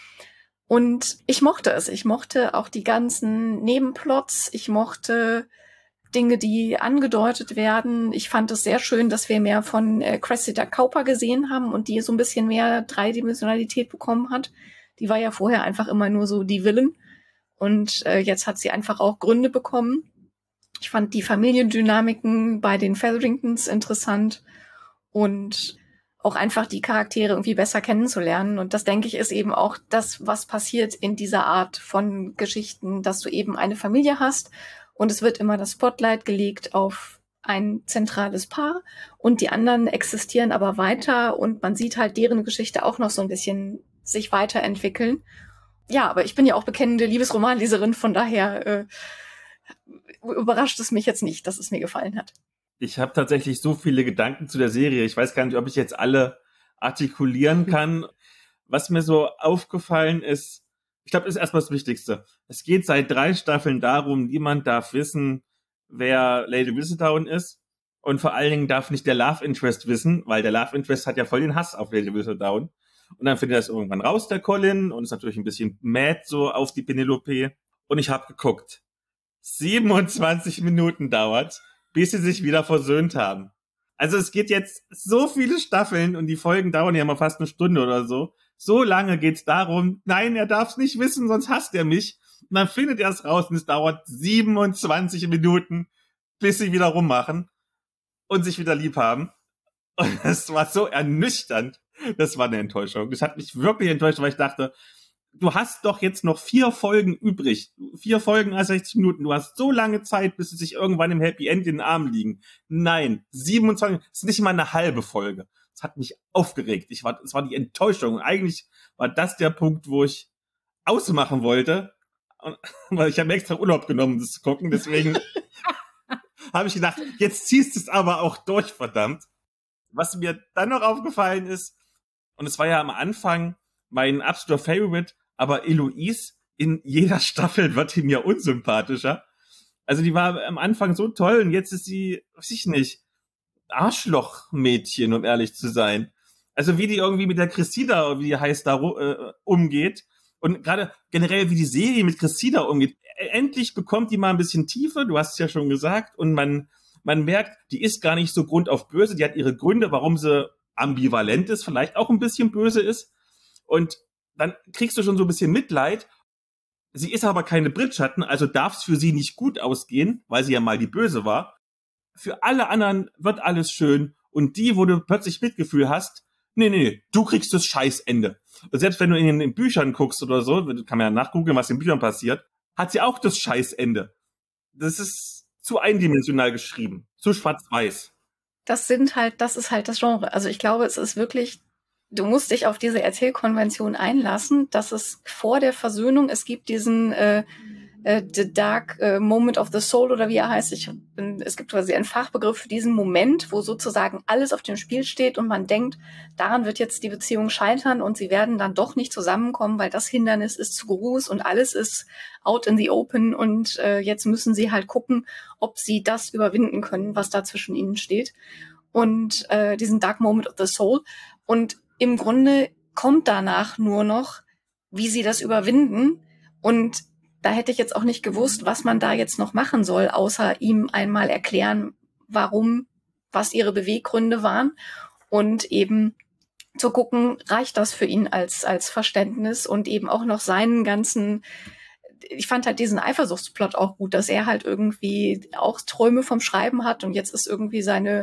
Und ich mochte es. Ich mochte auch die ganzen Nebenplots. Ich mochte Dinge, die angedeutet werden. Ich fand es sehr schön, dass wir mehr von äh, Cressida Cooper gesehen haben und die so ein bisschen mehr Dreidimensionalität bekommen hat. Die war ja vorher einfach immer nur so die Villain. Und äh, jetzt hat sie einfach auch Gründe bekommen. Ich fand die Familiendynamiken bei den Featheringtons interessant und auch einfach die Charaktere irgendwie besser kennenzulernen. Und das, denke ich, ist eben auch das, was passiert in dieser Art von Geschichten, dass du eben eine Familie hast und es wird immer das Spotlight gelegt auf ein zentrales Paar und die anderen existieren aber weiter und man sieht halt deren Geschichte auch noch so ein bisschen sich weiterentwickeln. Ja, aber ich bin ja auch bekennende Liebesromanleserin, von daher äh, überrascht es mich jetzt nicht, dass es mir gefallen hat. Ich habe tatsächlich so viele Gedanken zu der Serie. Ich weiß gar nicht, ob ich jetzt alle artikulieren kann. Was mir so aufgefallen ist, ich glaube, das ist erstmal das Wichtigste. Es geht seit drei Staffeln darum, niemand darf wissen, wer Lady Whistledown ist. Und vor allen Dingen darf nicht der Love Interest wissen, weil der Love Interest hat ja voll den Hass auf Lady Whistledown. Und dann findet er es irgendwann raus, der Colin, und ist natürlich ein bisschen mad so auf die Penelope. Und ich habe geguckt. siebenundzwanzig Minuten dauert, bis sie sich wieder versöhnt haben. Also es geht jetzt so viele Staffeln und die Folgen dauern ja mal fast eine Stunde oder so. So lange geht's darum, nein, er darf's nicht wissen, sonst hasst er mich. Und dann findet er es raus und es dauert siebenundzwanzig Minuten, bis sie wieder rummachen und sich wieder lieb haben. Und das war so ernüchternd. Das war eine Enttäuschung. Das hat mich wirklich enttäuscht, weil ich dachte, du hast doch jetzt noch vier Folgen übrig. Vier Folgen als sechzig Minuten. Du hast so lange Zeit, bis sie sich irgendwann im Happy End in den Armen liegen. Nein, siebenundzwanzig, das ist nicht mal eine halbe Folge. Das hat mich aufgeregt. Ich war, das war die Enttäuschung. Und eigentlich war das der Punkt, wo ich ausmachen wollte. Und, weil ich habe extra Urlaub genommen, um das zu gucken, deswegen habe ich gedacht, jetzt ziehst du es aber auch durch, verdammt. Was mir dann noch aufgefallen ist, und es war ja am Anfang mein absoluter Favorite, aber Eloise, in jeder Staffel wird die mir unsympathischer. Also die war am Anfang so toll und jetzt ist sie, weiß ich nicht, Arschlochmädchen, um ehrlich zu sein. Also wie die irgendwie mit der Cressida, wie die heißt, da äh, umgeht und gerade generell wie die Serie mit Cressida umgeht. Endlich bekommt die mal ein bisschen Tiefe, du hast es ja schon gesagt, und man man merkt, die ist gar nicht so grundauf böse, die hat ihre Gründe, warum sie ambivalent ist, vielleicht auch ein bisschen böse ist. Und dann kriegst du schon so ein bisschen Mitleid. Sie ist aber keine Bridgerton, also darf es für sie nicht gut ausgehen, weil sie ja mal die Böse war. Für alle anderen wird alles schön und die, wo du plötzlich Mitgefühl hast, nee, nee, nee, du kriegst das Scheißende. Und selbst wenn du in den Büchern guckst oder so, kann man ja nachgucken, was in den Büchern passiert, hat sie auch das Scheißende. Das ist zu eindimensional geschrieben, zu schwarz-weiß. Das sind halt, das ist halt das Genre. Also ich glaube, es ist wirklich, du musst dich auf diese Erzählkonvention einlassen, dass es vor der Versöhnung, es gibt diesen äh, äh, The Dark äh, Moment of the Soul oder wie er heißt. Ich, es gibt quasi einen Fachbegriff für diesen Moment, wo sozusagen alles auf dem Spiel steht und man denkt, daran wird jetzt die Beziehung scheitern und sie werden dann doch nicht zusammenkommen, weil das Hindernis ist zu groß und alles ist out in the open und äh, jetzt müssen sie halt gucken, ob sie das überwinden können, was da zwischen ihnen steht. Und äh, diesen Dark Moment of the Soul. Und im Grunde kommt danach nur noch, wie sie das überwinden. Und da hätte ich jetzt auch nicht gewusst, was man da jetzt noch machen soll, außer ihm einmal erklären, warum, was ihre Beweggründe waren. Und eben zu gucken, reicht das für ihn als, als Verständnis und eben auch noch seinen ganzen, ich fand halt diesen Eifersuchtsplot auch gut, dass er halt irgendwie auch Träume vom Schreiben hat und jetzt ist irgendwie seine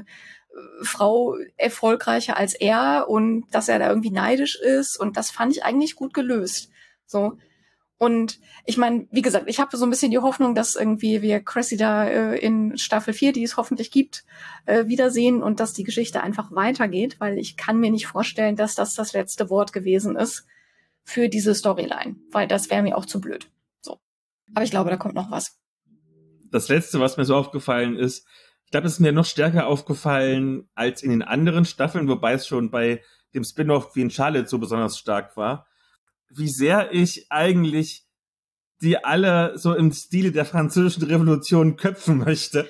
Frau erfolgreicher als er und dass er da irgendwie neidisch ist und das fand ich eigentlich gut gelöst. So. Und ich meine, wie gesagt, ich habe so ein bisschen die Hoffnung, dass irgendwie wir Cressida äh, in Staffel vier, die es hoffentlich gibt, äh, wiedersehen und dass die Geschichte einfach weitergeht, weil ich kann mir nicht vorstellen, dass das das letzte Wort gewesen ist für diese Storyline, weil das wäre mir auch zu blöd. So. Aber ich glaube, da kommt noch was. Das Letzte, was mir so aufgefallen ist, ich glaube, es ist mir noch stärker aufgefallen als in den anderen Staffeln, wobei es schon bei dem Spin-off Queen Charlotte so besonders stark war, wie sehr ich eigentlich die alle so im Stile der französischen Revolution köpfen möchte.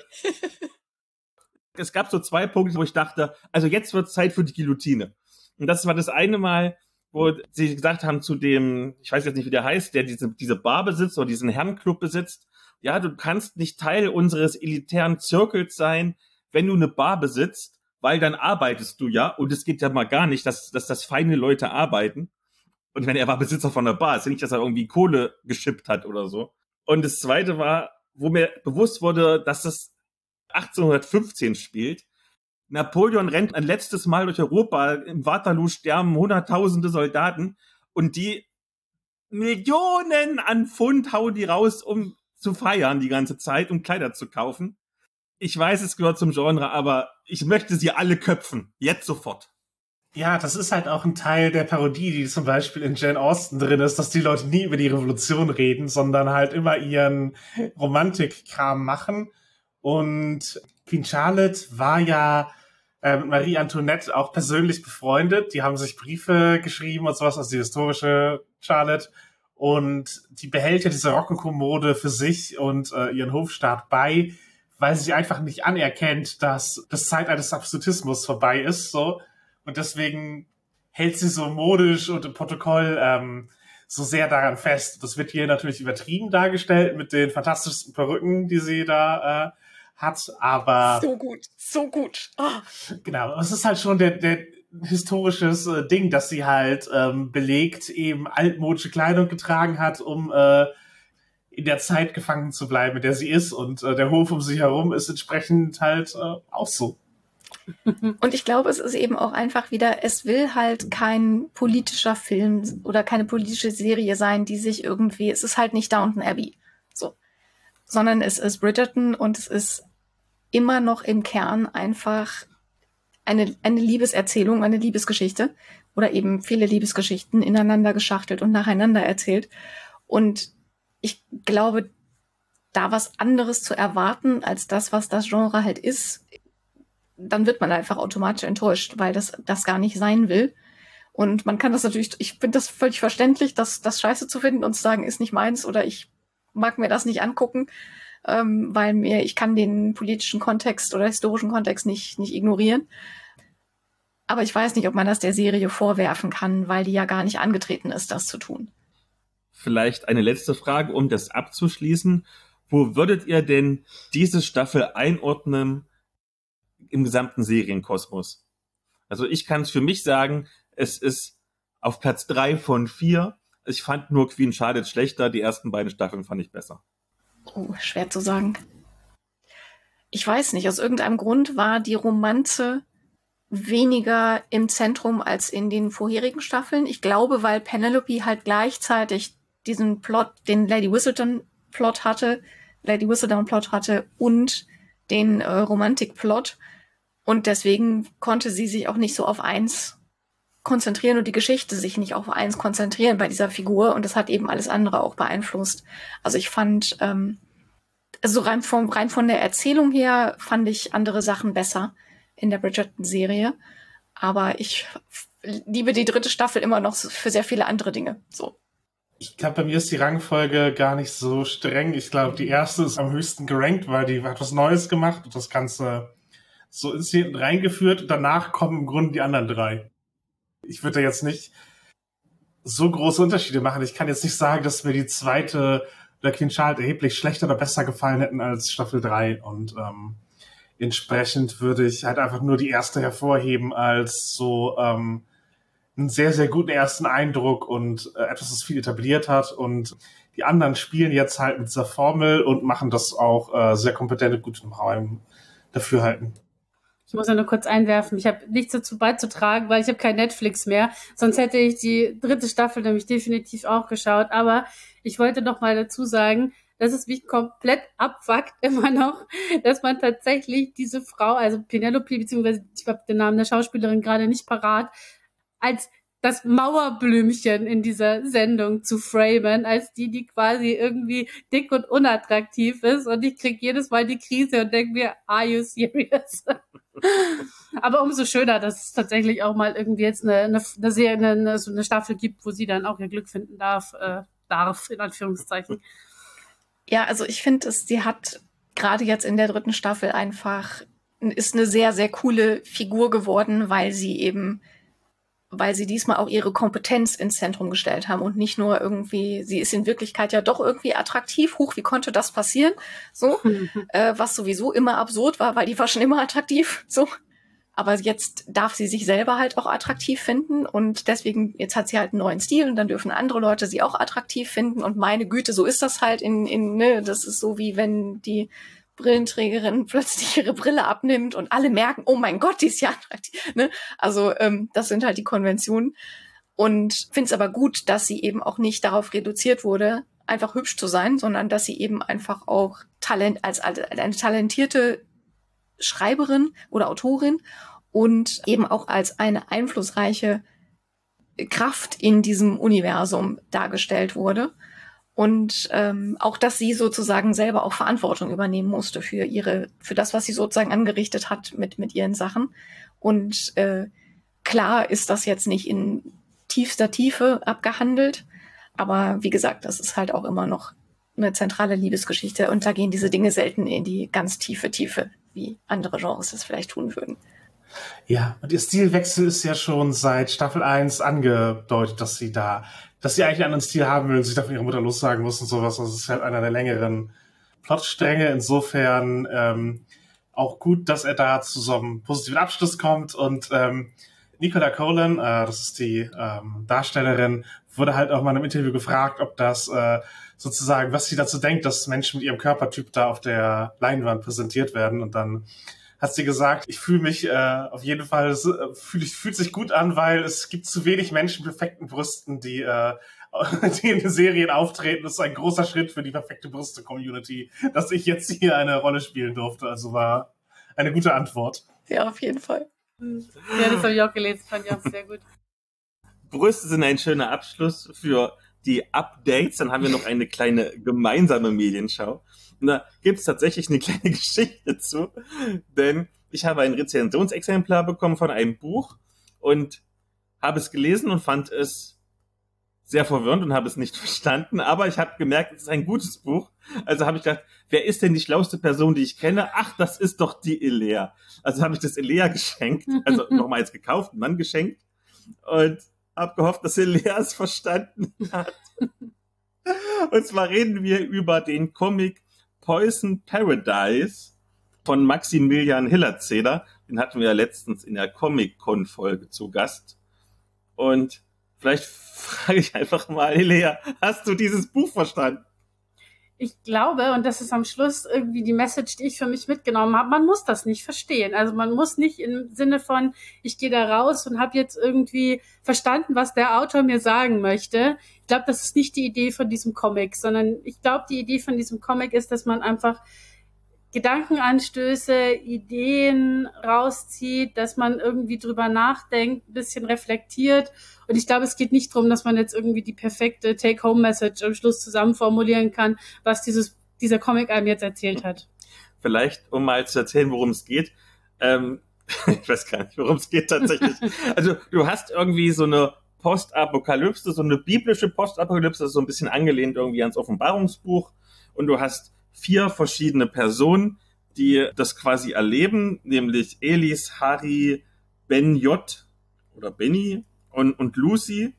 Es gab so zwei Punkte, wo ich dachte, also jetzt wird es Zeit für die Guillotine. Und das war das eine Mal, wo sie gesagt haben zu dem, ich weiß jetzt nicht, wie der heißt, der diese, diese Bar besitzt oder diesen Herrenclub besitzt, ja, du kannst nicht Teil unseres elitären Zirkels sein, wenn du eine Bar besitzt, weil dann arbeitest du ja und es geht ja mal gar nicht, dass, dass das feine Leute arbeiten. Und ich meine, er war Besitzer von einer Bar, ist ja nicht, dass er irgendwie Kohle geschippt hat oder so. Und das Zweite war, wo mir bewusst wurde, dass das achtzehnhundertfünfzehn spielt. Napoleon rennt ein letztes Mal durch Europa, im Waterloo sterben hunderttausende Soldaten und die Millionen an Pfund hauen die raus, um zu feiern die ganze Zeit, um Kleider zu kaufen. Ich weiß, es gehört zum Genre, aber ich möchte sie alle köpfen. Jetzt sofort. Ja, das ist halt auch ein Teil der Parodie, die zum Beispiel in Jane Austen drin ist, dass die Leute nie über die Revolution reden, sondern halt immer ihren Romantikkram machen. Und Queen Charlotte war ja äh, mit Marie Antoinette auch persönlich befreundet. Die haben sich Briefe geschrieben und sowas, also die historische Charlotte. Und die behält ja diese Rokoko-Mode für sich und äh, ihren Hofstaat bei, weil sie einfach nicht anerkennt, dass das Zeitalter des Absolutismus vorbei ist. So. Und deswegen hält sie so modisch und im Protokoll ähm, so sehr daran fest. Das wird hier natürlich übertrieben dargestellt mit den fantastischsten Perücken, die sie da äh, hat. Aber so gut, so gut. Oh. Genau, es ist halt schon der, der historisches äh, Ding, dass sie halt ähm, belegt eben altmodische Kleidung getragen hat, um äh, in der Zeit gefangen zu bleiben, in der sie ist. Und äh, der Hof um sie herum ist entsprechend halt äh, auch so. Und ich glaube, es ist eben auch einfach wieder, es will halt kein politischer Film oder keine politische Serie sein, die sich irgendwie, es ist halt nicht Downton Abbey, so, sondern es ist Bridgerton und es ist immer noch im Kern einfach eine, eine Liebeserzählung, eine Liebesgeschichte oder eben viele Liebesgeschichten ineinander geschachtelt und nacheinander erzählt. Und ich glaube, da was anderes zu erwarten als das, was das Genre halt ist, dann wird man einfach automatisch enttäuscht, weil das das gar nicht sein will. Und man kann das natürlich, ich finde das völlig verständlich, das, das scheiße zu finden und zu sagen, ist nicht meins oder ich mag mir das nicht angucken, ähm, weil mir, ich kann den politischen Kontext oder historischen Kontext nicht, nicht ignorieren. Aber ich weiß nicht, ob man das der Serie vorwerfen kann, weil die ja gar nicht angetreten ist, das zu tun. Vielleicht eine letzte Frage, um das abzuschließen. Wo würdet ihr denn diese Staffel einordnen im gesamten Serienkosmos? Also ich kann es für mich sagen, es ist auf Platz drei von vier. Ich fand nur Queen Charlotte schlechter, die ersten beiden Staffeln fand ich besser. Oh, schwer zu sagen. Ich weiß nicht, aus irgendeinem Grund war die Romanze weniger im Zentrum als in den vorherigen Staffeln. Ich glaube, weil Penelope halt gleichzeitig diesen Plot, den Lady Whistledown-Plot hatte, Lady Whistledown-Plot hatte und den äh, Romantik-Plot. Und deswegen konnte sie sich auch nicht so auf eins konzentrieren und die Geschichte sich nicht auf eins konzentrieren bei dieser Figur. Und das hat eben alles andere auch beeinflusst. Also ich fand, ähm, also rein, vom, rein von der Erzählung her fand ich andere Sachen besser in der Bridgerton-Serie. Aber ich liebe die dritte Staffel immer noch für sehr viele andere Dinge. So. Ich glaube, bei mir ist die Rangfolge gar nicht so streng. Ich glaube, die erste ist am höchsten gerankt, weil die hat was Neues gemacht und das Ganze so ins hinten reingeführt. Und danach kommen im Grunde die anderen drei. Ich würde da jetzt nicht so große Unterschiede machen. Ich kann jetzt nicht sagen, dass mir die zweite oder Queen Charlotte erheblich schlechter oder besser gefallen hätten als Staffel drei. Und ähm, entsprechend würde ich halt einfach nur die erste hervorheben als so ähm, einen sehr, sehr guten ersten Eindruck und äh, etwas, das viel etabliert hat. Und die anderen spielen jetzt halt mit dieser Formel und machen das auch äh, sehr kompetent und gut im Raum dafür halten. Ich muss ja nur kurz einwerfen, ich habe nichts dazu beizutragen, weil ich habe kein Netflix mehr. Sonst hätte ich die dritte Staffel nämlich definitiv auch geschaut. Aber ich wollte noch mal dazu sagen, dass es mich komplett abfuckt immer noch, dass man tatsächlich diese Frau, also Penelope, beziehungsweise ich habe den Namen der Schauspielerin gerade nicht parat, als das Mauerblümchen in dieser Sendung zu framen, als die, die quasi irgendwie dick und unattraktiv ist. Und ich krieg jedes Mal die Krise und denke mir, are you serious? Aber umso schöner, dass es tatsächlich auch mal irgendwie jetzt eine, eine, eine, Serie, eine, so eine Staffel gibt, wo sie dann auch ihr Glück finden darf, äh, darf, in Anführungszeichen. Ja, also ich finde, sie hat gerade jetzt in der dritten Staffel einfach, ist eine sehr, sehr coole Figur geworden, weil sie eben weil sie diesmal auch ihre Kompetenz ins Zentrum gestellt haben und nicht nur irgendwie, sie ist in Wirklichkeit ja doch irgendwie attraktiv. Huch, wie konnte das passieren? So, äh, was sowieso immer absurd war, weil die war schon immer attraktiv. So, aber jetzt darf sie sich selber halt auch attraktiv finden und deswegen, jetzt hat sie halt einen neuen Stil und dann dürfen andere Leute sie auch attraktiv finden und meine Güte, so ist das halt in, in, ne, das ist so wie wenn die Brillenträgerin plötzlich ihre Brille abnimmt und alle merken, oh mein Gott, die ist ja attraktiv. Ne? Also ähm, das sind halt die Konventionen. Und finde es aber gut, dass sie eben auch nicht darauf reduziert wurde, einfach hübsch zu sein, sondern dass sie eben einfach auch Talent als, als eine talentierte Schreiberin oder Autorin und eben auch als eine einflussreiche Kraft in diesem Universum dargestellt wurde. Und ähm, auch, dass sie sozusagen selber auch Verantwortung übernehmen musste für ihre, für das, was sie sozusagen angerichtet hat mit mit ihren Sachen. Und äh, klar ist das jetzt nicht in tiefster Tiefe abgehandelt, aber wie gesagt, das ist halt auch immer noch eine zentrale Liebesgeschichte und da gehen diese Dinge selten in die ganz tiefe Tiefe, wie andere Genres das vielleicht tun würden. Ja, und ihr Stilwechsel ist ja schon seit Staffel eins angedeutet, dass sie da, dass sie eigentlich einen anderen Stil haben will und sich da von ihrer Mutter lossagen muss und sowas. Das ist halt einer der längeren Plotstränge. Insofern ähm, auch gut, dass er da zu so einem positiven Abschluss kommt. Und ähm, Nicola Coughlan, äh, das ist die ähm, Darstellerin, wurde halt auch mal in einem Interview gefragt, ob das äh, sozusagen, was sie dazu denkt, dass Menschen mit ihrem Körpertyp da auf der Leinwand präsentiert werden. Und dann hat sie gesagt, ich fühle mich äh, auf jeden Fall, es äh, fühl, fühlt sich gut an, weil es gibt zu wenig Menschen mit perfekten Brüsten, die, äh, die in den Serien auftreten. Das ist ein großer Schritt für die perfekte Brüste-Community, dass ich jetzt hier eine Rolle spielen durfte. Also war eine gute Antwort. Ja, auf jeden Fall. Ja, das habe ich auch gelesen, fand ich auch sehr gut. Brüste sind ein schöner Abschluss für die Updates, dann haben wir noch eine kleine gemeinsame Medienschau. Und da gibt's tatsächlich eine kleine Geschichte zu, denn ich habe ein Rezensionsexemplar bekommen von einem Buch und habe es gelesen und fand es sehr verwirrend und habe es nicht verstanden, aber ich habe gemerkt, es ist ein gutes Buch. Also habe ich gedacht, wer ist denn die schlauste Person, die ich kenne? Ach, das ist doch die Elea. Also habe ich das Elea geschenkt, also nochmal als gekauft, Mann geschenkt und habe gehofft, dass Elea es verstanden hat. Und zwar reden wir über den Comic Poison Paradise von Maximilian Hillerzeder. Den hatten wir ja letztens in der Comic-Con-Folge zu Gast. Und vielleicht frage ich einfach mal, Elea, hast du dieses Buch verstanden? Ich glaube, und das ist am Schluss irgendwie die Message, die ich für mich mitgenommen habe, man muss das nicht verstehen. Also man muss nicht im Sinne von, ich gehe da raus und habe jetzt irgendwie verstanden, was der Autor mir sagen möchte. Ich glaube, das ist nicht die Idee von diesem Comic, sondern ich glaube, die Idee von diesem Comic ist, dass man einfach Gedankenanstöße, Ideen rauszieht, dass man irgendwie drüber nachdenkt, ein bisschen reflektiert. Und ich glaube, es geht nicht darum, dass man jetzt irgendwie die perfekte Take-Home-Message am Schluss zusammen formulieren kann, was dieses, dieser Comic einem jetzt erzählt hat. Vielleicht, um mal zu erzählen, worum es geht. Ähm, ich weiß gar nicht, worum es geht tatsächlich. Also du hast irgendwie so eine Postapokalypse, so eine biblische Postapokalypse, so ein bisschen angelehnt irgendwie ans Offenbarungsbuch. Und du hast vier verschiedene Personen, die das quasi erleben, nämlich Elis, Harry, Ben J. oder Benny und, und Lucy.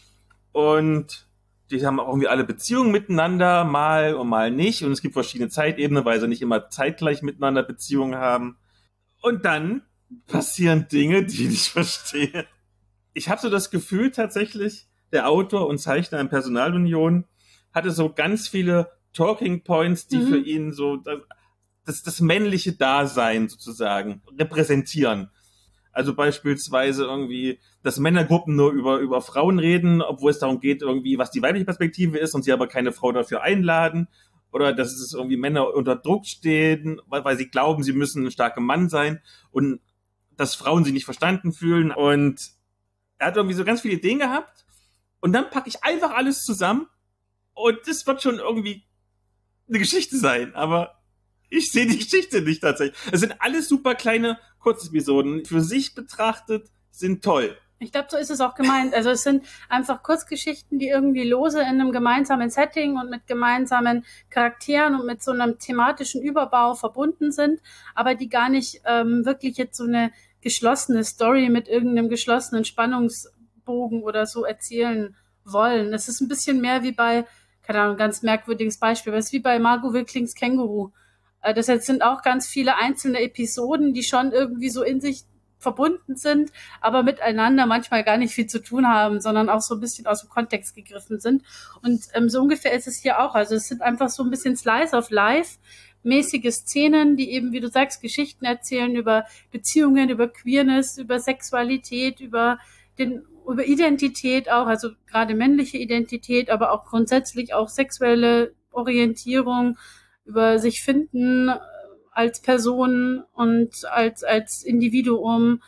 Und die haben auch irgendwie alle Beziehungen miteinander, mal und mal nicht. Und es gibt verschiedene Zeitebenen, weil sie nicht immer zeitgleich miteinander Beziehungen haben. Und dann passieren Dinge, die ich nicht verstehe. Ich habe so das Gefühl tatsächlich, der Autor und Zeichner in Personalunion hatte so ganz viele Talking Points, die mhm. für ihn so das, das männliche Dasein sozusagen repräsentieren. Also beispielsweise irgendwie, dass Männergruppen nur über, über Frauen reden, obwohl es darum geht, irgendwie, was die weibliche Perspektive ist und sie aber keine Frau dafür einladen. Oder dass es irgendwie Männer unter Druck stehen, weil, weil sie glauben, sie müssen ein starker Mann sein und dass Frauen sie nicht verstanden fühlen. Und er hat irgendwie so ganz viele Ideen gehabt und dann packe ich einfach alles zusammen und das wird schon irgendwie eine Geschichte sein, aber ich sehe die Geschichte nicht tatsächlich. Es sind alles super kleine Kurzepisoden. Für sich betrachtet sind toll. Ich glaube, so ist es auch gemeint. Also es sind einfach Kurzgeschichten, die irgendwie lose in einem gemeinsamen Setting und mit gemeinsamen Charakteren und mit so einem thematischen Überbau verbunden sind, aber die gar nicht ähm, wirklich jetzt so eine geschlossene Story mit irgendeinem geschlossenen Spannungsbogen oder so erzählen wollen. Es ist ein bisschen mehr wie bei, keine Ahnung, ganz merkwürdiges Beispiel, aber es ist wie bei Margot Wicklings Känguru. Äh, das jetzt sind auch ganz viele einzelne Episoden, die schon irgendwie so in sich verbunden sind, aber miteinander manchmal gar nicht viel zu tun haben, sondern auch so ein bisschen aus dem Kontext gegriffen sind. Und ähm, so ungefähr ist es hier auch. Also es sind einfach so ein bisschen Slice of Life mäßige Szenen, die eben, wie du sagst, Geschichten erzählen über Beziehungen, über Queerness, über Sexualität, über den, über Identität auch, also gerade männliche Identität, aber auch grundsätzlich auch sexuelle Orientierung, über sich finden als Person und als, als Individuum.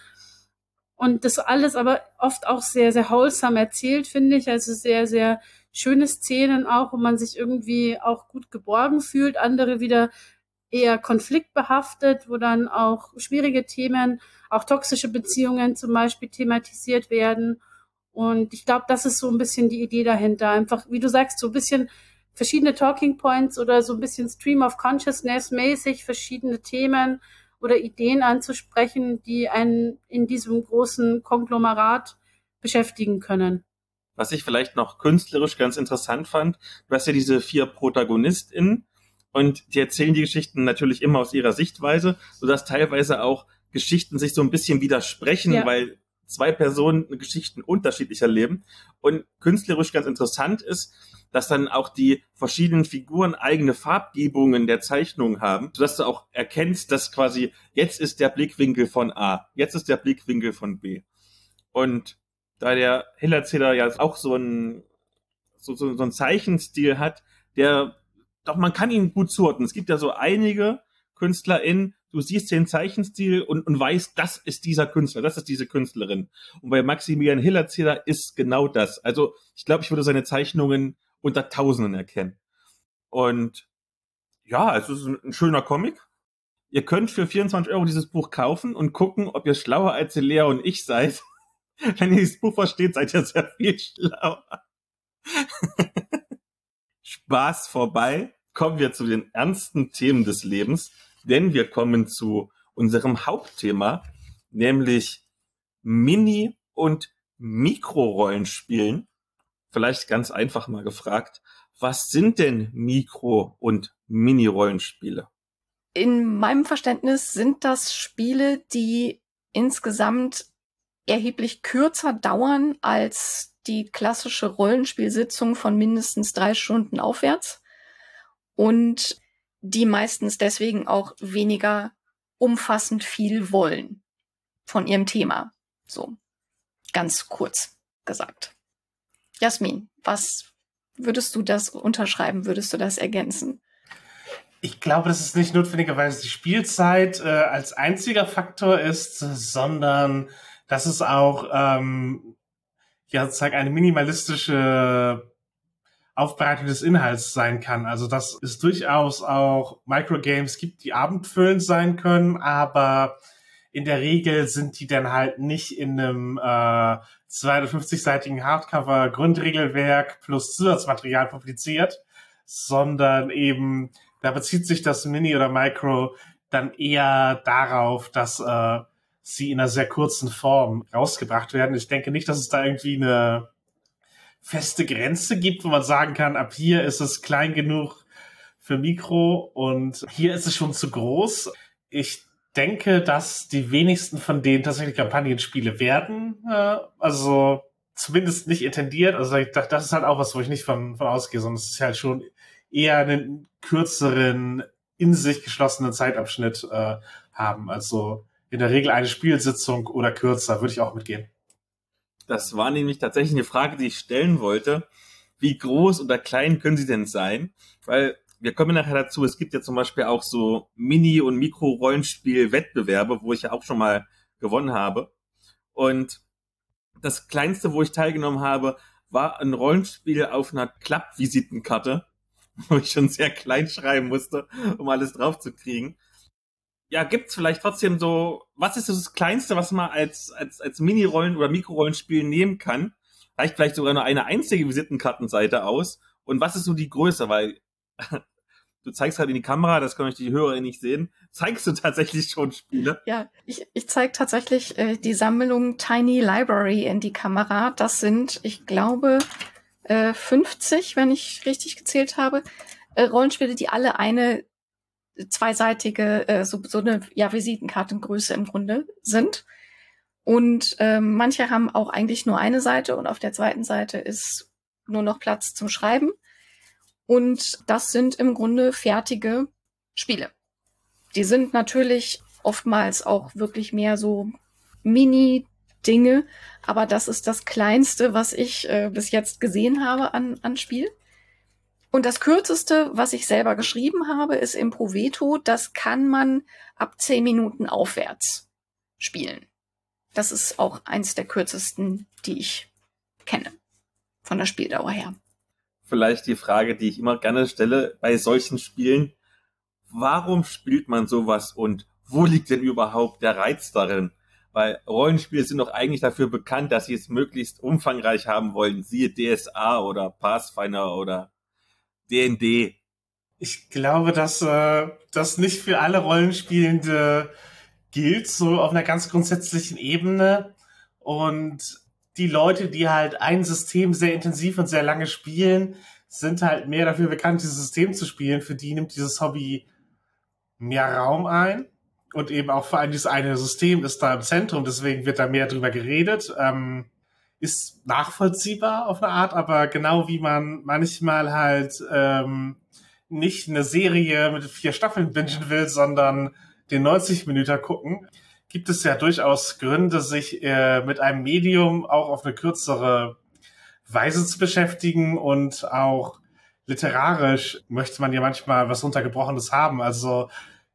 Und das alles aber oft auch sehr, sehr wholesome erzählt, finde ich. Also sehr, sehr schöne Szenen auch, wo man sich irgendwie auch gut geborgen fühlt. Andere wieder eher konfliktbehaftet, wo dann auch schwierige Themen, auch toxische Beziehungen zum Beispiel thematisiert werden. Und ich glaube, das ist so ein bisschen die Idee dahinter. Einfach, wie du sagst, so ein bisschen verschiedene Talking Points oder so ein bisschen Stream of Consciousness mäßig verschiedene Themen oder Ideen anzusprechen, die einen in diesem großen Konglomerat beschäftigen können. Was ich vielleicht noch künstlerisch ganz interessant fand, du hast ja diese vier ProtagonistInnen und die erzählen die Geschichten natürlich immer aus ihrer Sichtweise, sodass teilweise auch Geschichten sich so ein bisschen widersprechen, ja. weil zwei Personen Geschichten unterschiedlich erleben. Und künstlerisch ganz interessant ist, dass dann auch die verschiedenen Figuren eigene Farbgebungen der Zeichnung haben, sodass du auch erkennst, dass quasi jetzt ist der Blickwinkel von A, jetzt ist der Blickwinkel von B. Und da der Hillerzeder ja auch so ein so, so, so ein Zeichenstil hat, der doch, man kann ihn gut zuordnen. Es gibt ja so einige KünstlerInnen, du siehst den Zeichenstil und, und weißt, das ist dieser Künstler, das ist diese Künstlerin. Und bei Maximilian Hillerzähler ist genau das. Also ich glaube, ich würde seine Zeichnungen unter Tausenden erkennen. Und ja, es ist ein, ein schöner Comic. Ihr könnt für vierundzwanzig Euro dieses Buch kaufen und gucken, ob ihr schlauer als die Lea und ich seid. Wenn ihr dieses Buch versteht, seid ihr sehr viel schlauer. Spaß vorbei. Kommen wir zu den ernsten Themen des Lebens, denn wir kommen zu unserem Hauptthema, nämlich Mini- und Mikrorollenspielen. Vielleicht ganz einfach mal gefragt, was sind denn Mikro- und Mini-Rollenspiele? In meinem Verständnis sind das Spiele, die insgesamt erheblich kürzer dauern als die klassische Rollenspielsitzung von mindestens drei Stunden aufwärts und die meistens deswegen auch weniger umfassend viel wollen von ihrem Thema. So, ganz kurz gesagt. Jasmin, was würdest du das unterschreiben? Würdest du das ergänzen? Ich glaube, dass es nicht notwendigerweise die Spielzeit äh, als einziger Faktor ist, sondern dass es auch ähm, ja sozusagen eine minimalistische Aufbereitung des Inhalts sein kann. Also dass es durchaus auch Microgames gibt, die abendfüllend sein können, aber in der Regel sind die dann halt nicht in einem äh, zweihundertfünfzig-seitigen Hardcover-Grundregelwerk plus Zusatzmaterial publiziert, sondern eben, da bezieht sich das Mini oder Micro dann eher darauf, dass äh, sie in einer sehr kurzen Form rausgebracht werden. Ich denke nicht, dass es da irgendwie eine feste Grenze gibt, wo man sagen kann, ab hier ist es klein genug für Mikro und hier ist es schon zu groß. Ich denke, dass die wenigsten von denen tatsächlich Kampagnenspiele werden. Äh, also zumindest nicht intendiert. Also ich dachte, das ist halt auch was, wo ich nicht von, von ausgehe, sondern es ist halt schon eher einen kürzeren, in sich geschlossenen Zeitabschnitt äh, haben. Also in der Regel eine Spielsitzung oder kürzer, würde ich auch mitgehen. Das war nämlich tatsächlich eine Frage, die ich stellen wollte. Wie groß oder klein können sie denn sein? Weil wir kommen nachher dazu, es gibt ja zum Beispiel auch so Mini- und Mikro-Rollenspiel-Wettbewerbe, wo ich ja auch schon mal gewonnen habe. Und das kleinste, wo ich teilgenommen habe, war ein Rollenspiel auf einer Klappvisitenkarte, wo ich schon sehr klein schreiben musste, um alles drauf zu kriegen. Ja, gibt's vielleicht trotzdem so, was ist das Kleinste, was man als, als, als Mini-Rollen- oder Mikrorollenspiel nehmen kann? Reicht vielleicht sogar nur eine einzige Visitenkartenseite aus? Und was ist so die Größe? Weil du zeigst halt in die Kamera, das können euch die Hörer nicht sehen. Zeigst du tatsächlich schon Spiele? Ja, ich, ich zeige tatsächlich äh, die Sammlung Tiny Library in die Kamera. Das sind, ich glaube, äh, fünfzig, wenn ich richtig gezählt habe, äh, Rollenspiele, die alle eine zweiseitige, äh, so, so eine ja, Visitenkartengröße im Grunde sind. Und ähm, manche haben auch eigentlich nur eine Seite und auf der zweiten Seite ist nur noch Platz zum Schreiben. Und das sind im Grunde fertige Spiele. Die sind natürlich oftmals auch wirklich mehr so Mini-Dinge, aber das ist das Kleinste, was ich äh, bis jetzt gesehen habe an, an Spiel. Und das Kürzeste, was ich selber geschrieben habe, ist Improveto. Das kann man ab zehn Minuten aufwärts spielen. Das ist auch eins der kürzesten, die ich kenne, von der Spieldauer her. Vielleicht die Frage, die ich immer gerne stelle bei solchen Spielen. Warum spielt man sowas und wo liegt denn überhaupt der Reiz darin? Weil Rollenspiele sind doch eigentlich dafür bekannt, dass sie es möglichst umfangreich haben wollen. Siehe D S A oder Pathfinder oder D und D. Ich glaube, dass äh, das nicht für alle Rollenspielende gilt, so auf einer ganz grundsätzlichen Ebene. Und die Leute, die halt ein System sehr intensiv und sehr lange spielen, sind halt mehr dafür bekannt, dieses System zu spielen. Für die nimmt dieses Hobby mehr Raum ein. Und eben auch vor allem dieses eine System ist da im Zentrum, deswegen wird da mehr drüber geredet. Ähm, ist nachvollziehbar auf eine Art, aber genau wie man manchmal halt ähm, nicht eine Serie mit vier Staffeln bingen will, sondern den neunzig Minuten gucken, gibt es ja durchaus Gründe, sich äh, mit einem Medium auch auf eine kürzere Weise zu beschäftigen und auch literarisch möchte man ja manchmal was Runtergebrochenes haben. Also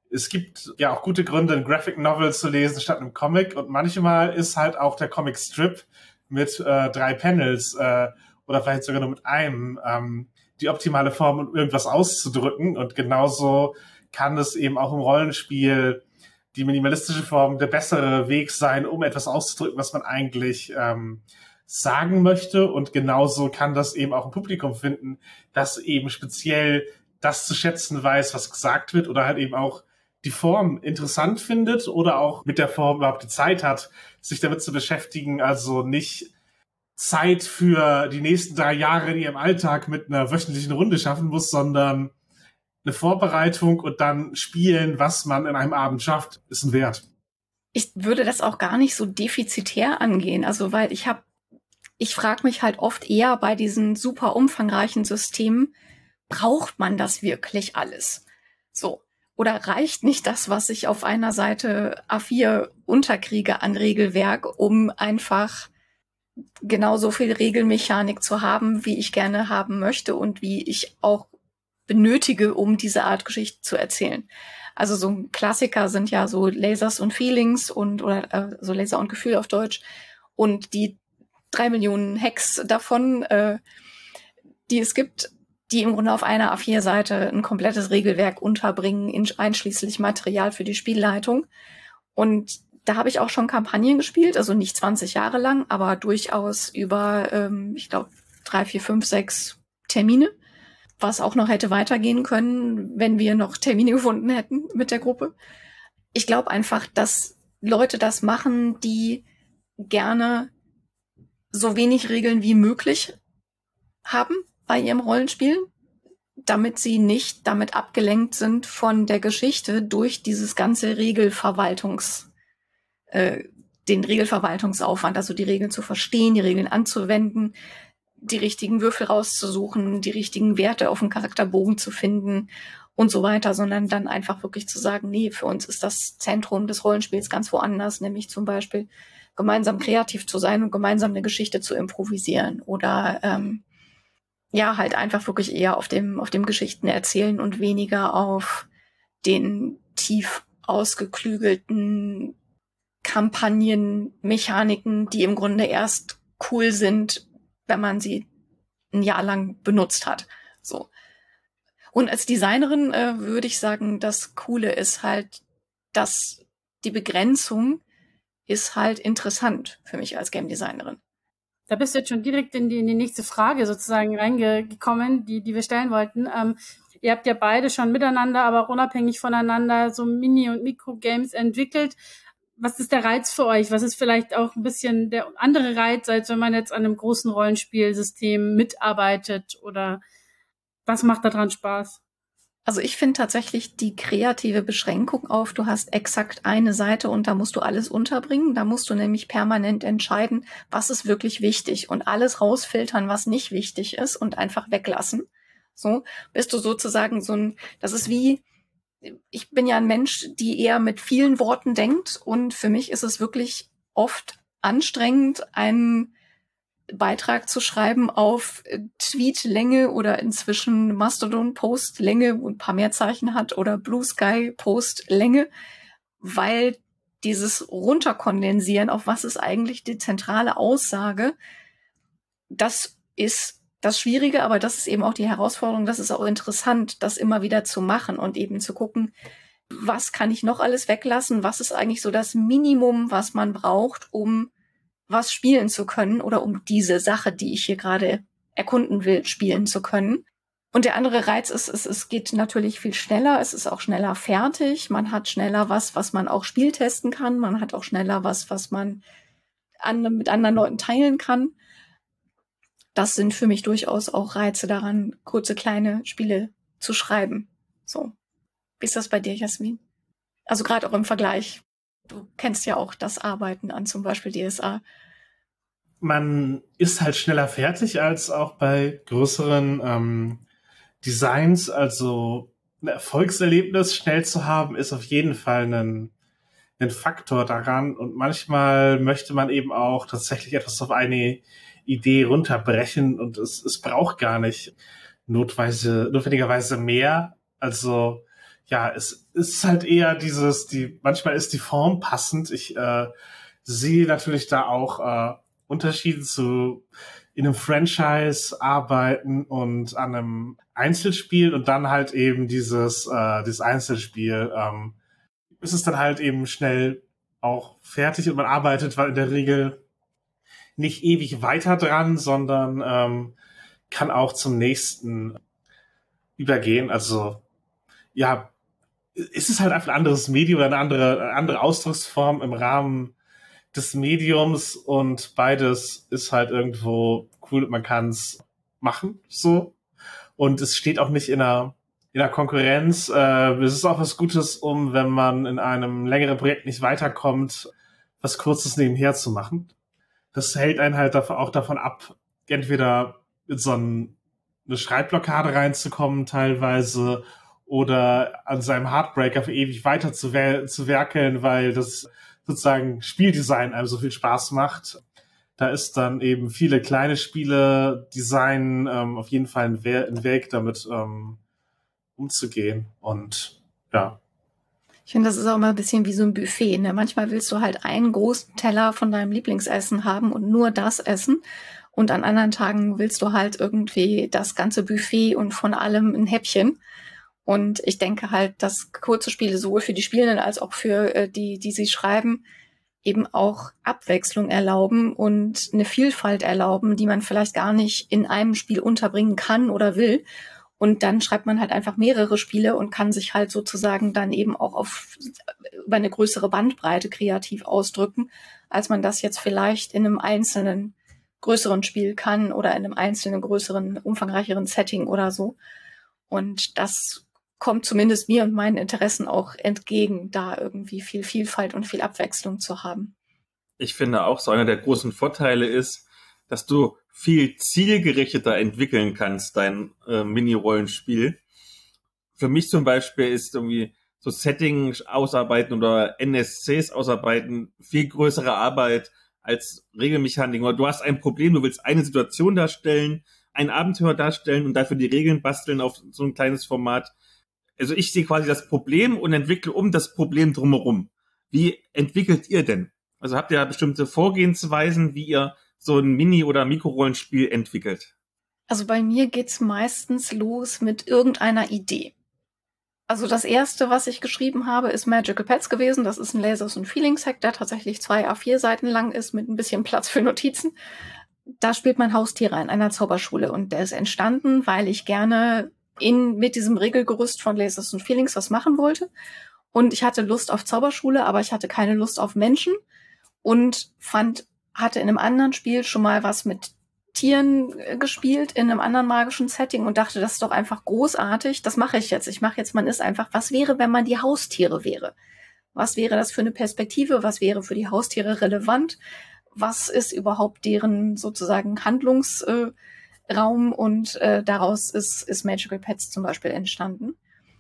Es gibt ja auch gute Gründe, ein Graphic Novel zu lesen statt einem Comic. Und manchmal ist halt auch der Comic Strip mit äh, drei Panels äh, oder vielleicht sogar nur mit einem ähm, die optimale Form, um irgendwas auszudrücken. Und genauso kann es eben auch im Rollenspiel die minimalistische Form der bessere Weg sein, um etwas auszudrücken, was man eigentlich ähm, sagen möchte. Und genauso kann das eben auch ein Publikum finden, das eben speziell das zu schätzen weiß, was gesagt wird, oder halt eben auch die Form interessant findet oder auch mit der Form überhaupt die Zeit hat, sich damit zu beschäftigen. Also nicht Zeit für die nächsten drei Jahre in ihrem Alltag mit einer wöchentlichen Runde schaffen muss, sondern eine Vorbereitung und dann spielen, was man in einem Abend schafft, ist ein Wert. Ich würde das auch gar nicht so defizitär angehen, also weil ich habe, ich frage mich halt oft eher bei diesen super umfangreichen Systemen, braucht man das wirklich alles? So. Oder reicht nicht das, was ich auf einer Seite A vier unterkriege an Regelwerk, um einfach genauso viel Regelmechanik zu haben, wie ich gerne haben möchte und wie ich auch benötige, um diese Art Geschichte zu erzählen. Also so ein Klassiker sind ja so Lasers und Feelings und oder äh, so Laser und Gefühl auf Deutsch und die drei Millionen Hacks davon, äh, die es gibt, die im Grunde auf einer A vier Seite ein komplettes Regelwerk unterbringen, einschließlich Material für die Spielleitung. Und da habe ich auch schon Kampagnen gespielt, also nicht zwanzig Jahre lang, aber durchaus über, ähm, ich glaube, drei, vier, fünf, sechs Termine, was auch noch hätte weitergehen können, wenn wir noch Termine gefunden hätten mit der Gruppe. Ich glaube einfach, dass Leute das machen, die gerne so wenig Regeln wie möglich haben bei ihrem Rollenspiel, damit sie nicht damit abgelenkt sind von der Geschichte durch dieses ganze Regelverwaltungs, äh, den Regelverwaltungsaufwand, also die Regeln zu verstehen, die Regeln anzuwenden, die richtigen Würfel rauszusuchen, die richtigen Werte auf dem Charakterbogen zu finden und so weiter, sondern dann einfach wirklich zu sagen, nee, für uns ist das Zentrum des Rollenspiels ganz woanders, nämlich zum Beispiel gemeinsam kreativ zu sein und gemeinsam eine Geschichte zu improvisieren oder ähm, ja, halt einfach wirklich eher auf dem, auf dem Geschichten erzählen und weniger auf den tief ausgeklügelten Kampagnen, Mechaniken, die im Grunde erst cool sind, wenn man sie ein Jahr lang benutzt hat. So. Und als Designerin äh, würde ich sagen, das Coole ist halt, dass die Begrenzung ist halt interessant für mich als Game Designerin. Da bist du jetzt schon direkt in die, in die nächste Frage sozusagen reingekommen, die, die wir stellen wollten. Ähm, ihr habt ja beide schon miteinander, aber auch unabhängig voneinander so Mini- und Mikrogames entwickelt. Was ist der Reiz für euch? Was ist vielleicht auch ein bisschen der andere Reiz, als wenn man jetzt an einem großen Rollenspielsystem mitarbeitet? Oder was macht daran Spaß? Also ich finde tatsächlich die kreative Beschränkung auf, du hast exakt eine Seite und da musst du alles unterbringen. Da musst du nämlich permanent entscheiden, was ist wirklich wichtig und alles rausfiltern, was nicht wichtig ist und einfach weglassen. So bist du sozusagen so ein, das ist wie, ich bin ja ein Mensch, die eher mit vielen Worten denkt und für mich ist es wirklich oft anstrengend, einen Beitrag zu schreiben auf Tweet-Länge oder inzwischen Mastodon-Post-Länge und ein paar mehr Zeichen hat oder Blue Sky-Post-Länge, weil dieses Runterkondensieren auf was ist eigentlich die zentrale Aussage, das ist das Schwierige, aber das ist eben auch die Herausforderung, das ist auch interessant, das immer wieder zu machen und eben zu gucken, was kann ich noch alles weglassen, was ist eigentlich so das Minimum, was man braucht, um was spielen zu können oder um diese Sache, die ich hier gerade erkunden will, spielen zu können. Und der andere Reiz ist, es, es geht natürlich viel schneller, es ist auch schneller fertig, man hat schneller was, was man auch spieltesten kann, man hat auch schneller was, was man an, mit anderen Leuten teilen kann. Das sind für mich durchaus auch Reize daran, kurze, kleine Spiele zu schreiben. So. Wie ist das bei dir, Jasmin? Also gerade auch im Vergleich. Du kennst ja auch das Arbeiten an zum Beispiel D S A. Man ist halt schneller fertig als auch bei größeren ähm, Designs. Also ein Erfolgserlebnis schnell zu haben, ist auf jeden Fall ein, ein Faktor daran. Und manchmal möchte man eben auch tatsächlich etwas auf eine Idee runterbrechen und es, es braucht gar nicht notweise, notwendigerweise mehr. Also ja, es ist halt eher dieses, die manchmal ist die Form passend. Ich äh, sehe natürlich da auch äh, Unterschiede zu in einem Franchise arbeiten und an einem Einzelspiel und dann halt eben dieses äh, dieses Einzelspiel. Ähm, ist es dann halt eben schnell auch fertig und man arbeitet in der Regel nicht ewig weiter dran, sondern ähm, kann auch zum nächsten übergehen. Also ja, es ist halt einfach ein anderes Medium oder eine andere, eine andere Ausdrucksform im Rahmen des Mediums und beides ist halt irgendwo cool, man kann es machen, so. Und es steht auch nicht in einer, in einer Konkurrenz. Äh, es ist auch was Gutes, um, wenn man in einem längeren Projekt nicht weiterkommt, was Kurzes nebenher zu machen. Das hält einen halt auch davon ab, entweder in so ein, eine Schreibblockade reinzukommen teilweise oder an seinem Heartbreaker für ewig weiter zu, wer- zu werkeln, weil das sozusagen Spieldesign einem so viel Spaß macht. Da ist dann eben viele kleine Spiele, Design ähm, auf jeden Fall ein, We- ein Weg, damit ähm, umzugehen. Und ja. Ich finde, das ist auch immer ein bisschen wie so ein Buffet. Ne? Manchmal willst du halt einen großen Teller von deinem Lieblingsessen haben und nur das essen. Und an anderen Tagen willst du halt irgendwie das ganze Buffet und von allem ein Häppchen. Und ich denke halt, dass kurze Spiele sowohl für die Spielenden als auch für äh, die, die sie schreiben, eben auch Abwechslung erlauben und eine Vielfalt erlauben, die man vielleicht gar nicht in einem Spiel unterbringen kann oder will. Und dann schreibt man halt einfach mehrere Spiele und kann sich halt sozusagen dann eben auch auf über eine größere Bandbreite kreativ ausdrücken, als man das jetzt vielleicht in einem einzelnen größeren Spiel kann oder in einem einzelnen größeren, umfangreicheren Setting oder so. Und das kommt zumindest mir und meinen Interessen auch entgegen, da irgendwie viel Vielfalt und viel Abwechslung zu haben. Ich finde auch, so einer der großen Vorteile ist, dass du viel zielgerichteter entwickeln kannst, dein äh, Mini-Rollenspiel. Für mich zum Beispiel ist irgendwie so Setting ausarbeiten oder N S Cs ausarbeiten viel größere Arbeit als Regelmechanik. Du hast ein Problem, du willst eine Situation darstellen, ein Abenteuer darstellen und dafür die Regeln basteln auf so ein kleines Format. Also ich sehe quasi das Problem und entwickle um das Problem drumherum. Wie entwickelt ihr denn? Also habt ihr bestimmte Vorgehensweisen, wie ihr so ein Mini- oder Mikrorollenspiel entwickelt? Also bei mir geht's meistens los mit irgendeiner Idee. Also das erste, was ich geschrieben habe, ist Magical Pets gewesen. Das ist ein Lasers- und Feelings-Hack, der tatsächlich zwei A vier Seiten lang ist, mit ein bisschen Platz für Notizen. Da spielt man Haustiere in einer Zauberschule und der ist entstanden, weil ich gerne in mit diesem Regelgerüst von Lasers und Feelings was machen wollte. Und ich hatte Lust auf Zauberschule, aber ich hatte keine Lust auf Menschen und fand, hatte in einem anderen Spiel schon mal was mit Tieren äh, gespielt, in einem anderen magischen Setting und dachte, das ist doch einfach großartig. Das mache ich jetzt. Ich mache jetzt, man ist einfach, was wäre, wenn man die Haustiere wäre? Was wäre das für eine Perspektive? Was wäre für die Haustiere relevant? Was ist überhaupt deren sozusagen Handlungsraum? Äh, und äh, daraus ist, ist Magical Pets zum Beispiel entstanden.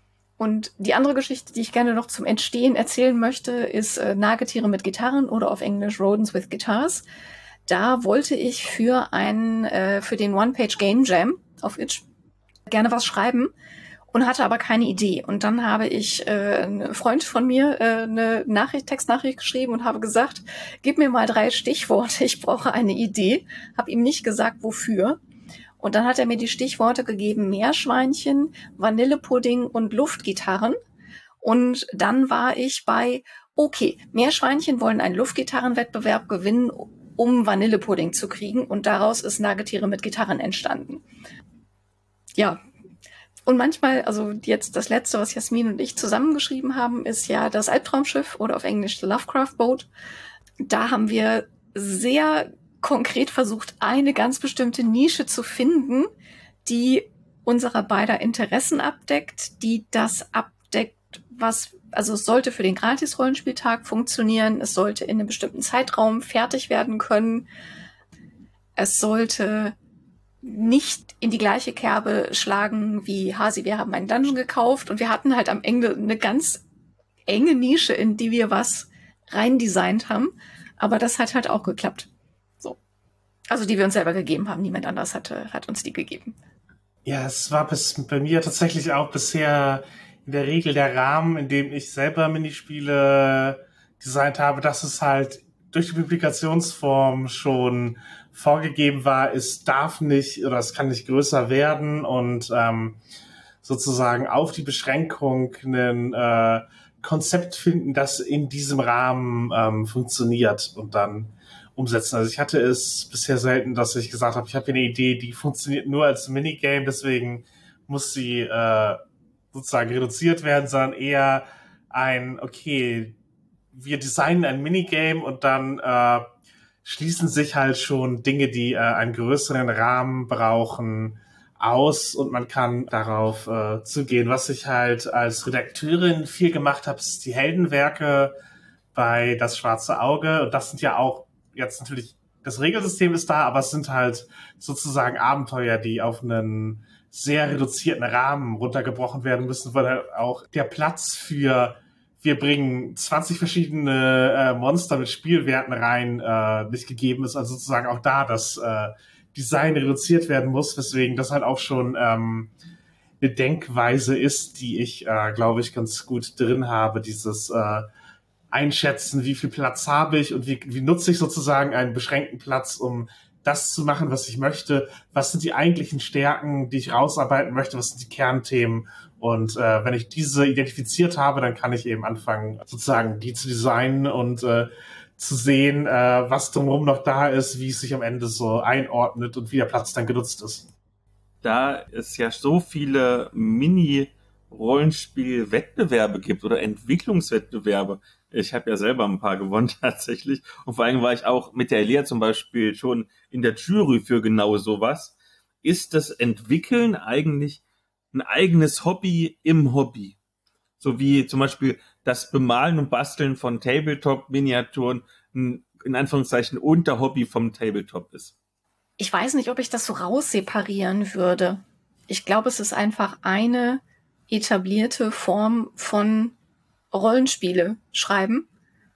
Und die andere Geschichte, die ich gerne noch zum Entstehen erzählen möchte, ist äh, Nagetiere mit Gitarren oder auf Englisch Rodents with Guitars. Da wollte ich für einen, äh, für den One-Page Game Jam auf Itch gerne was schreiben und hatte aber keine Idee. Und dann habe ich äh, einen Freund von mir äh, eine Nachricht, Textnachricht geschrieben und habe gesagt, gib mir mal drei Stichworte, ich brauche eine Idee. Habe ihm nicht gesagt, wofür. Und dann hat er mir die Stichworte gegeben, Meerschweinchen, Vanillepudding und Luftgitarren. Und dann war ich bei, okay, Meerschweinchen wollen einen Luftgitarrenwettbewerb gewinnen, um Vanillepudding zu kriegen. Und daraus ist Nagetiere mit Gitarren entstanden. Ja, und manchmal, also jetzt das Letzte, was Jasmin und ich zusammengeschrieben haben, ist ja das Albtraumschiff oder auf Englisch The Lovecraft Boat. Da haben wir sehr konkret versucht, eine ganz bestimmte Nische zu finden, die unserer beider Interessen abdeckt, die das abdeckt, was, also es sollte für den Gratis-Rollenspieltag funktionieren, es sollte in einem bestimmten Zeitraum fertig werden können, es sollte nicht in die gleiche Kerbe schlagen wie Hasi, wir haben einen Dungeon gekauft und wir hatten halt am Ende eine ganz enge Nische, in die wir was reindesignt haben, aber das hat halt auch geklappt. Also die wir uns selber gegeben haben. Niemand anders hatte, hat uns die gegeben. Ja, es war bis, bei mir tatsächlich auch bisher in der Regel der Rahmen, in dem ich selber Minispiele designt habe, dass es halt durch die Publikationsform schon vorgegeben war, es darf nicht oder es kann nicht größer werden und ähm, sozusagen auf die Beschränkung ein äh, Konzept finden, das in diesem Rahmen ähm, funktioniert und dann umsetzen. Also ich hatte es bisher selten, dass ich gesagt habe, ich habe hier eine Idee, die funktioniert nur als Minigame, deswegen muss sie äh, sozusagen reduziert werden, sondern eher ein, okay, wir designen ein Minigame und dann äh, schließen sich halt schon Dinge, die äh, einen größeren Rahmen brauchen, aus und man kann darauf äh, zugehen. Was ich halt als Redakteurin viel gemacht habe, ist die Heldenwerke bei Das Schwarze Auge. Und das sind ja auch jetzt natürlich, das Regelsystem ist da, aber es sind halt sozusagen Abenteuer, die auf einen sehr reduzierten Rahmen runtergebrochen werden müssen, weil halt auch der Platz für wir bringen zwanzig verschiedene äh, Monster mit Spielwerten rein, äh, nicht gegeben ist. Also sozusagen auch da das äh, Design reduziert werden muss, weswegen das halt auch schon ähm, eine Denkweise ist, die ich, äh, glaube ich, ganz gut drin habe. Dieses äh, Einschätzen, wie viel Platz habe ich und wie, wie nutze ich sozusagen einen beschränkten Platz, um das zu machen, was ich möchte. Was sind die eigentlichen Stärken, die ich rausarbeiten möchte? Was sind die Kernthemen? Und äh, wenn ich diese identifiziert habe, dann kann ich eben anfangen, sozusagen die zu designen und äh, zu sehen, äh, was drumherum noch da ist, wie es sich am Ende so einordnet und wie der Platz dann genutzt ist. Da es ja so viele Mini-Rollenspiel-Wettbewerbe gibt oder Entwicklungswettbewerbe, ich habe ja selber ein paar gewonnen tatsächlich und vor allem war ich auch mit der Lea zum Beispiel schon in der Jury für genau sowas, ist das Entwickeln eigentlich ein eigenes Hobby im Hobby. So wie zum Beispiel das Bemalen und Basteln von Tabletop-Miniaturen ein, in Anführungszeichen, Unterhobby vom Tabletop ist. Ich weiß nicht, ob ich das so rausseparieren würde. Ich glaube, es ist einfach eine etablierte Form von Rollenspiele schreiben.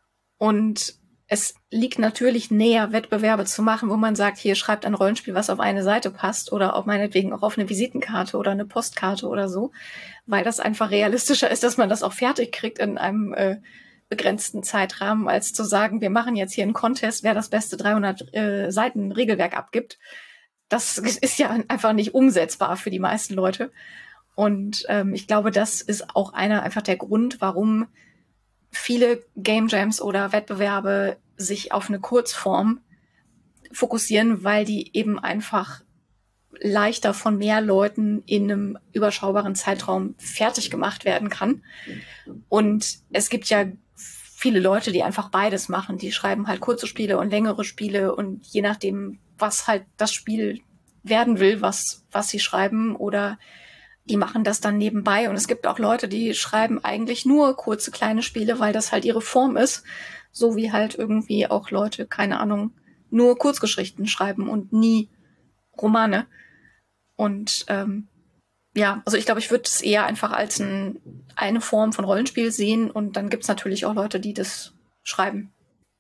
Und es liegt natürlich näher, Wettbewerbe zu machen, wo man sagt, hier schreibt ein Rollenspiel, was auf eine Seite passt oder auch meinetwegen auch auf eine Visitenkarte oder eine Postkarte oder so, weil das einfach realistischer ist, dass man das auch fertig kriegt in einem äh, begrenzten Zeitrahmen, als zu sagen, wir machen jetzt hier einen Contest, wer das beste dreihundert äh, Seiten Regelwerk abgibt. Das ist ja einfach nicht umsetzbar für die meisten Leute. Und ähm, ich glaube, das ist auch einer einfach der Grund, warum viele Game Jams oder Wettbewerbe sich auf eine Kurzform fokussieren, weil die eben einfach leichter von mehr Leuten in einem überschaubaren Zeitraum fertig gemacht werden kann. Und es gibt ja viele Leute, die einfach beides machen. Die schreiben halt kurze Spiele und längere Spiele und je nachdem, was halt das Spiel werden will, was, was sie schreiben, oder die machen das dann nebenbei. Und es gibt auch Leute, die schreiben eigentlich nur kurze, kleine Spiele, weil das halt ihre Form ist. So wie halt irgendwie auch Leute, keine Ahnung, nur Kurzgeschichten schreiben und nie Romane. Und ähm, ja, also ich glaube, ich würde es eher einfach als ein, eine Form von Rollenspiel sehen. Und dann gibt's natürlich auch Leute, die das schreiben.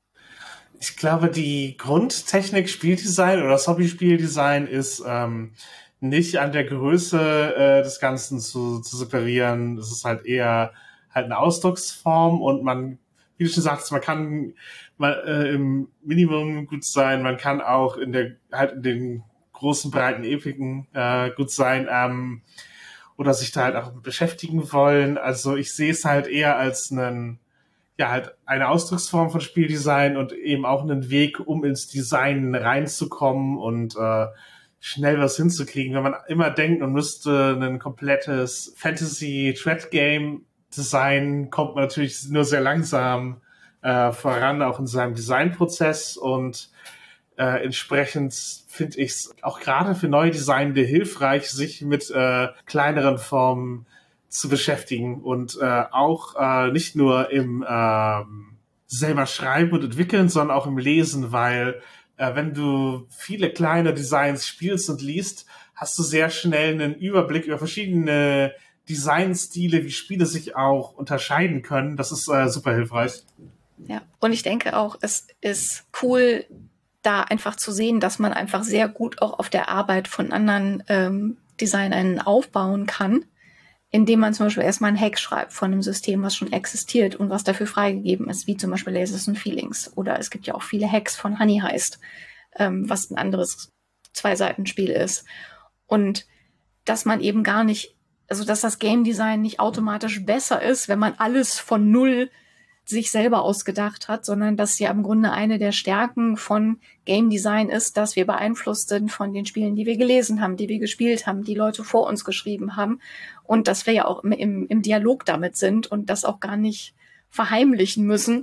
Ich glaube, die Grundtechnik Spieldesign oder das Hobby-Spieldesign ist ähm, nicht an der Größe äh, des Ganzen zu, zu separieren. Es ist halt eher halt eine Ausdrucksform und man, wie du schon sagst, man kann mal äh, im Minimum gut sein, man kann auch in der halt in den großen, breiten Epiken äh, gut sein ähm, oder sich da halt auch beschäftigen wollen. Also ich sehe es halt eher als einen, ja, halt eine Ausdrucksform von Spieldesign und eben auch einen Weg, um ins Design reinzukommen und äh, schnell was hinzukriegen. Wenn man immer denkt, man müsste ein komplettes Fantasy-Thread-Game designen, kommt man natürlich nur sehr langsam äh, voran, auch in seinem Designprozess und äh, entsprechend finde ich es auch gerade für Neudesignende hilfreich, sich mit äh, kleineren Formen zu beschäftigen und äh, auch äh, nicht nur im äh, selber schreiben und entwickeln, sondern auch im Lesen, weil äh, wenn du viele kleine Designs spielst und liest, hast du sehr schnell einen Überblick über verschiedene Designstile, wie Spiele sich auch unterscheiden können. Das ist äh, super hilfreich. Ja, und ich denke auch, es ist cool, da einfach zu sehen, dass man einfach sehr gut auch auf der Arbeit von anderen ähm, Designern aufbauen kann. indem man zum Beispiel erstmal einen Hack schreibt von einem System, was schon existiert und was dafür freigegeben ist, wie zum Beispiel Lasers and Feelings. Oder es gibt ja auch viele Hacks von Honey Heist, ähm, was ein anderes Zwei-Seiten-Spiel ist. Und dass man eben gar nicht, also dass das Game Design nicht automatisch besser ist, wenn man alles von null sich selber ausgedacht hat, sondern dass ja im Grunde eine der Stärken von Game Design ist, dass wir beeinflusst sind von den Spielen, die wir gelesen haben, die wir gespielt haben, die Leute vor uns geschrieben haben und dass wir ja auch im, im, im Dialog damit sind und das auch gar nicht verheimlichen müssen,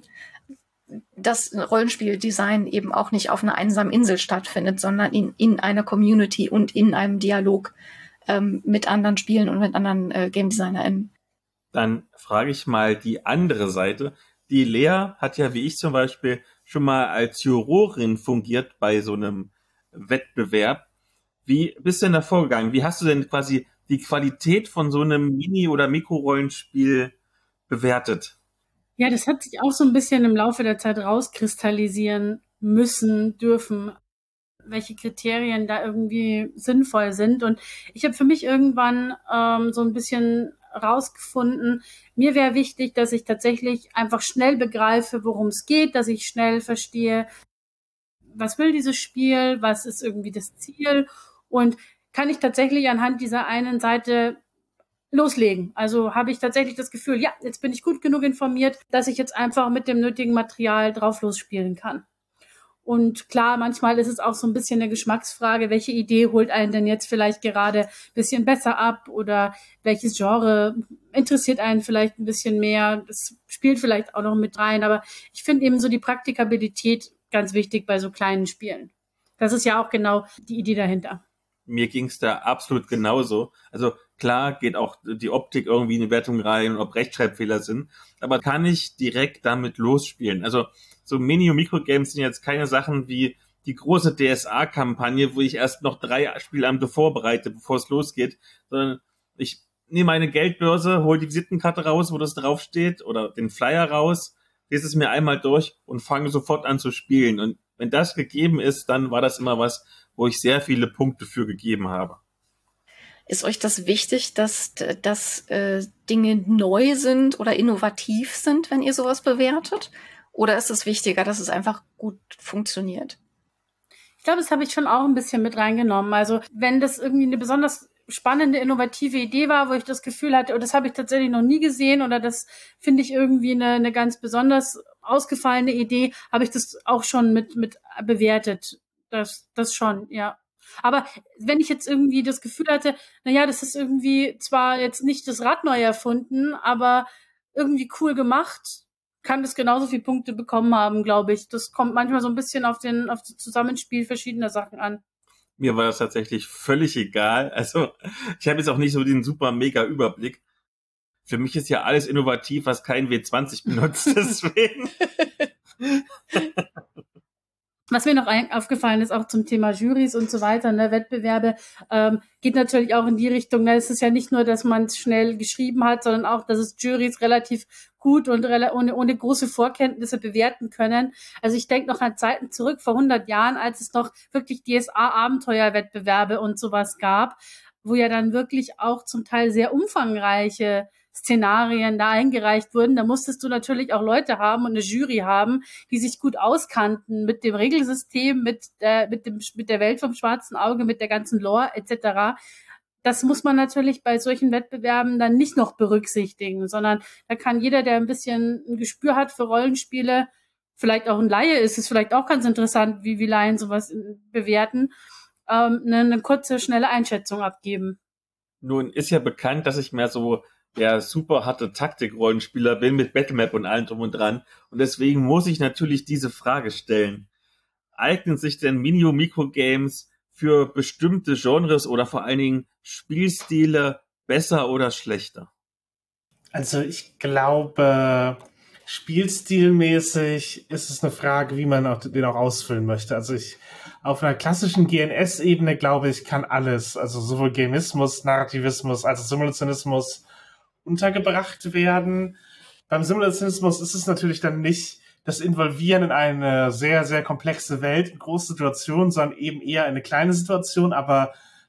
dass Rollenspieldesign eben auch nicht auf einer einsamen Insel stattfindet, sondern in, in einer Community und in einem Dialog ähm, mit anderen Spielen und mit anderen äh, Game DesignerInnen. Dann frage ich mal die andere Seite. Die Lea hat ja, wie ich zum Beispiel, schon mal als Jurorin fungiert bei so einem Wettbewerb. Wie bist du denn da vorgegangen? Wie hast du denn quasi die Qualität von so einem Mini- oder Mikrorollenspiel bewertet? Ja, das hat sich auch so ein bisschen im Laufe der Zeit rauskristallisieren müssen, dürfen, welche Kriterien da irgendwie sinnvoll sind. Und ich habe für mich irgendwann ähm, so ein bisschen rausgefunden, mir wäre wichtig, dass ich tatsächlich einfach schnell begreife, worum es geht, dass ich schnell verstehe, was will dieses Spiel, was ist irgendwie das Ziel und kann ich tatsächlich anhand dieser einen Seite loslegen. Also habe ich tatsächlich das Gefühl, ja, jetzt bin ich gut genug informiert, dass ich jetzt einfach mit dem nötigen Material drauf losspielen kann. Und klar, manchmal ist es auch so ein bisschen eine Geschmacksfrage, welche Idee holt einen denn jetzt vielleicht gerade ein bisschen besser ab oder welches Genre interessiert einen vielleicht ein bisschen mehr. Das spielt vielleicht auch noch mit rein, aber ich finde eben so die Praktikabilität ganz wichtig bei so kleinen Spielen. Das ist ja auch genau die Idee dahinter. Mir ging's da absolut genauso. Also klar geht auch die Optik irgendwie in die Wertung rein und ob Rechtschreibfehler sind, aber kann ich direkt damit losspielen. Also so Mini- und Mikrogames sind jetzt keine Sachen wie die große D S A-Kampagne, wo ich erst noch drei Spielabende vorbereite, bevor es losgeht, sondern ich nehme meine Geldbörse, hole die Visitenkarte raus, wo das draufsteht, oder den Flyer raus, lese es mir einmal durch und fange sofort an zu spielen. Und wenn das gegeben ist, dann war das immer was, wo ich sehr viele Punkte für gegeben habe. Ist euch das wichtig, dass, dass äh, Dinge neu sind oder innovativ sind, wenn ihr sowas bewertet? Oder ist es wichtiger, dass es einfach gut funktioniert? Ich glaube, das habe ich schon auch ein bisschen mit reingenommen. Also wenn das irgendwie eine besonders spannende, innovative Idee war, wo ich das Gefühl hatte, oh, das habe ich tatsächlich noch nie gesehen oder das finde ich irgendwie eine, eine ganz besonders ausgefallene Idee, habe ich das auch schon mit, mit bewertet. Das, das schon, ja. Aber wenn ich jetzt irgendwie das Gefühl hatte, na ja, das ist irgendwie zwar jetzt nicht das Rad neu erfunden, aber irgendwie cool gemacht, kann das genauso viele Punkte bekommen haben, glaube ich. Das kommt manchmal so ein bisschen auf den, auf das Zusammenspiel verschiedener Sachen an. Mir war das tatsächlich völlig egal. Also ich habe jetzt auch nicht so den super mega Überblick. Für mich ist ja alles innovativ, was kein W zwanzig benutzt, deswegen. Was mir noch ein, aufgefallen ist, auch zum Thema Jurys und so weiter, ne, Wettbewerbe, ähm, geht natürlich auch in die Richtung, ne, es ist ja nicht nur, dass man es schnell geschrieben hat, sondern auch, dass es Jurys relativ gut und rela- ohne, ohne große Vorkenntnisse bewerten können. Also ich denke noch an Zeiten zurück, vor hundert Jahren, als es noch wirklich D S A-Abenteuerwettbewerbe und sowas gab, wo ja dann wirklich auch zum Teil sehr umfangreiche Szenarien da eingereicht wurden, da musstest du natürlich auch Leute haben und eine Jury haben, die sich gut auskannten mit dem Regelsystem, mit der, mit dem, mit der Welt vom schwarzen Auge, mit der ganzen Lore et cetera. Das muss man natürlich bei solchen Wettbewerben dann nicht noch berücksichtigen, sondern da kann jeder, der ein bisschen ein Gespür hat für Rollenspiele, vielleicht auch ein Laie ist, ist vielleicht auch ganz interessant, wie, wie Laien sowas bewerten, ähm, eine, eine kurze, schnelle Einschätzung abgeben. Nun ist ja bekannt, dass ich mehr so der super harte Taktik-Rollenspieler bin mit Battlemap und allem drum und dran. Und deswegen muss ich natürlich diese Frage stellen. Eignen sich denn Mini- und Mikrogames für bestimmte Genres oder vor allen Dingen Spielstile besser oder schlechter? Also ich glaube, spielstilmäßig ist es eine Frage, wie man auch, den auch ausfüllen möchte. Also ich auf einer klassischen G N S-Ebene, glaube ich, kann alles, also sowohl Gamismus, Narrativismus als auch Simulationismus untergebracht werden. Beim Simulationismus ist es natürlich dann nicht das Involvieren in eine sehr, sehr komplexe Welt, eine große Situation, sondern eben eher eine kleine Situation, aber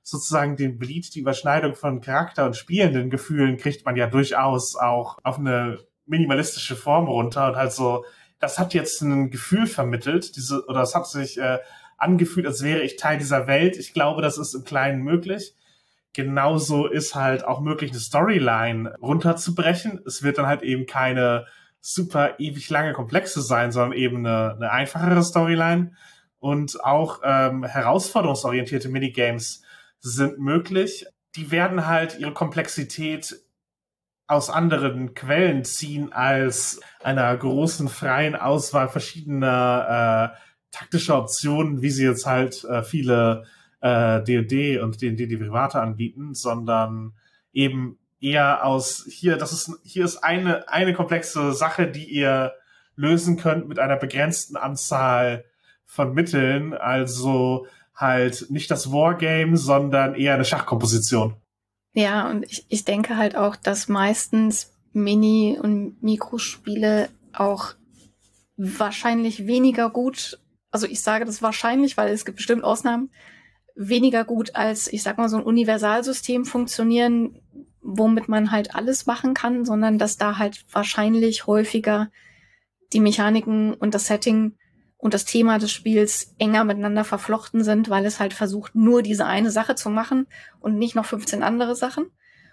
sozusagen den Bleed, die Überschneidung von Charakter und spielenden Gefühlen kriegt man ja durchaus auch auf eine minimalistische Form runter und halt so, das hat jetzt ein Gefühl vermittelt, diese, oder es hat sich äh, angefühlt, als wäre ich Teil dieser Welt. Ich glaube, das ist im Kleinen möglich. Genauso ist halt auch möglich, eine Storyline runterzubrechen. Es wird dann halt eben keine super ewig lange komplexe sein, sondern eben eine, eine einfachere Storyline. Und auch ähm, herausforderungsorientierte Minigames sind möglich. Die werden halt ihre Komplexität aus anderen Quellen ziehen als einer großen freien Auswahl verschiedener äh, taktischer Optionen, wie sie jetzt halt äh, viele äh, D und D und D und D-Derivate anbieten, sondern eben eher aus hier, das ist hier ist eine eine komplexe Sache, die ihr lösen könnt mit einer begrenzten Anzahl von Mitteln, also halt nicht das Wargame, sondern eher eine Schachkomposition. Ja, und ich, ich denke halt auch, dass meistens Mini- und Mikrospiele auch wahrscheinlich weniger gut, also ich sage das wahrscheinlich, weil es gibt bestimmt Ausnahmen, weniger gut als, ich sag mal, so ein Universalsystem funktionieren, womit man halt alles machen kann, sondern dass da halt wahrscheinlich häufiger die Mechaniken und das Setting und das Thema des Spiels enger miteinander verflochten sind, weil es halt versucht, nur diese eine Sache zu machen und nicht noch fünfzehn andere Sachen.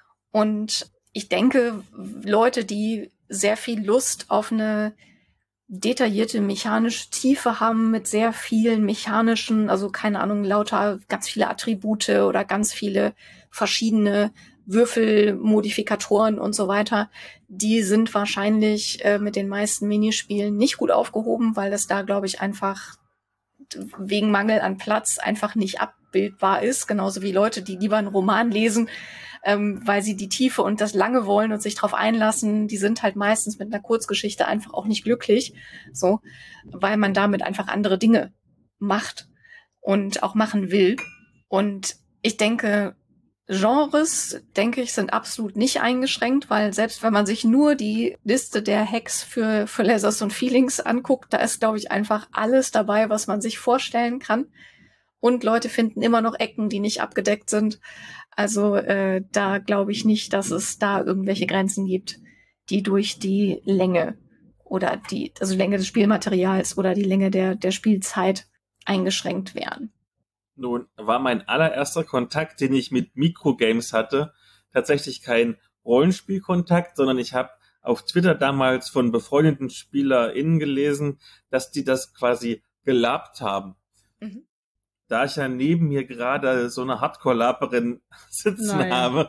Und ich denke, Leute, die sehr viel Lust auf eine detaillierte mechanische Tiefe haben mit sehr vielen mechanischen, also keine Ahnung, lauter ganz viele Attribute oder ganz viele verschiedene Würfelmodifikatoren und so weiter, die sind wahrscheinlich äh, mit den meisten Minispielen nicht gut aufgehoben, weil das da, glaube ich, einfach wegen Mangel an Platz einfach nicht abbildbar ist. Genauso wie Leute, die lieber einen Roman lesen, ähm, weil sie die Tiefe und das Lange wollen und sich drauf einlassen, die sind halt meistens mit einer Kurzgeschichte einfach auch nicht glücklich, so, weil man damit einfach andere Dinge macht und auch machen will. Und ich denke, Genres, denke ich, sind absolut nicht eingeschränkt, weil selbst wenn man sich nur die Liste der Hacks für, für Lasers und Feelings anguckt, da ist, glaube ich, einfach alles dabei, was man sich vorstellen kann. Und Leute finden immer noch Ecken, die nicht abgedeckt sind. Also äh, da glaube ich nicht, dass es da irgendwelche Grenzen gibt, die durch die Länge oder die, also Länge des Spielmaterials oder die Länge der, der Spielzeit eingeschränkt werden. Nun war mein allererster Kontakt, den ich mit Mikrogames hatte, tatsächlich kein Rollenspielkontakt, sondern ich habe auf Twitter damals von befreundeten SpielerInnen gelesen, dass die das quasi gelabt haben. Mhm. Da ich ja neben mir gerade so eine Hardcore-Laperin sitzen Nein. habe.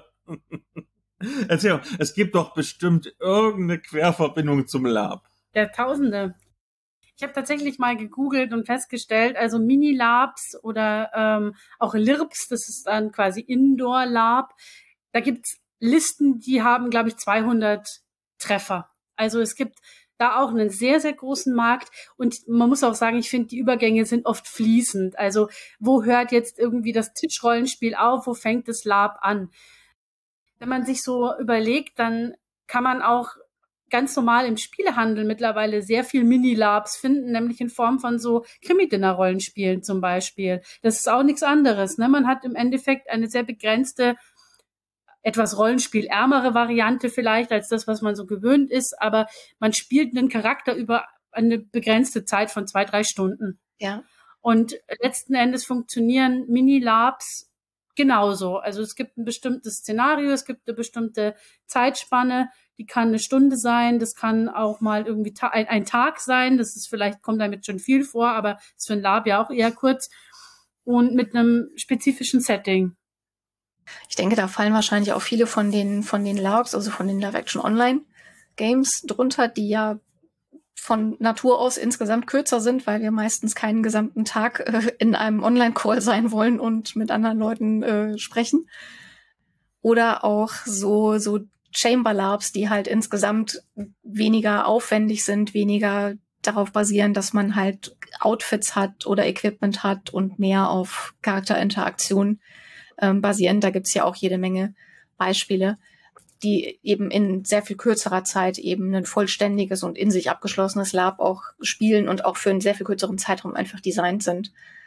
Also, es gibt doch bestimmt irgendeine Querverbindung zum Lab. Der Tausende. Ich habe tatsächlich mal gegoogelt und festgestellt, also Mini-Labs oder ähm, auch L I R Ps, das ist dann quasi Indoor-Lab, da gibt's Listen, die haben, glaube ich, zweihundert Treffer. Also es gibt da auch einen sehr, sehr großen Markt und man muss auch sagen, ich finde, die Übergänge sind oft fließend. Also wo hört jetzt irgendwie das Tischrollenspiel auf, wo fängt das Lab an? Wenn man sich so überlegt, dann kann man auch ganz normal im Spielehandel mittlerweile sehr viel Mini-Labs finden, nämlich in Form von so Krimi-Dinner-Rollenspielen zum Beispiel. Das ist auch nichts anderes, ne? Man hat im Endeffekt eine sehr begrenzte, etwas rollenspielärmere Variante vielleicht als das, was man so gewöhnt ist, aber man spielt einen Charakter über eine begrenzte Zeit von zwei, drei Stunden. Ja. Und letzten Endes funktionieren Mini-Labs genauso. Also es gibt ein bestimmtes Szenario, es gibt eine bestimmte Zeitspanne, die kann eine Stunde sein, das kann auch mal irgendwie ta- ein, ein Tag sein, das ist vielleicht, kommt damit schon viel vor, aber ist für ein Lab ja auch eher kurz und mit einem spezifischen Setting. Ich denke, da fallen wahrscheinlich auch viele von den, von den Labs, also von den Live-Action-Online-Games drunter, die ja von Natur aus insgesamt kürzer sind, weil wir meistens keinen gesamten Tag äh, in einem Online-Call sein wollen und mit anderen Leuten äh, sprechen. Oder auch so, so Chamber Labs, die halt insgesamt weniger aufwendig sind, weniger darauf basieren, dass man halt Outfits hat oder Equipment hat und mehr auf Charakterinteraktion ähm, basieren. Da gibt's ja auch jede Menge Beispiele, die eben in sehr viel kürzerer Zeit eben ein vollständiges und in sich abgeschlossenes Lab auch spielen und auch für einen sehr viel kürzeren Zeitraum einfach designt sind.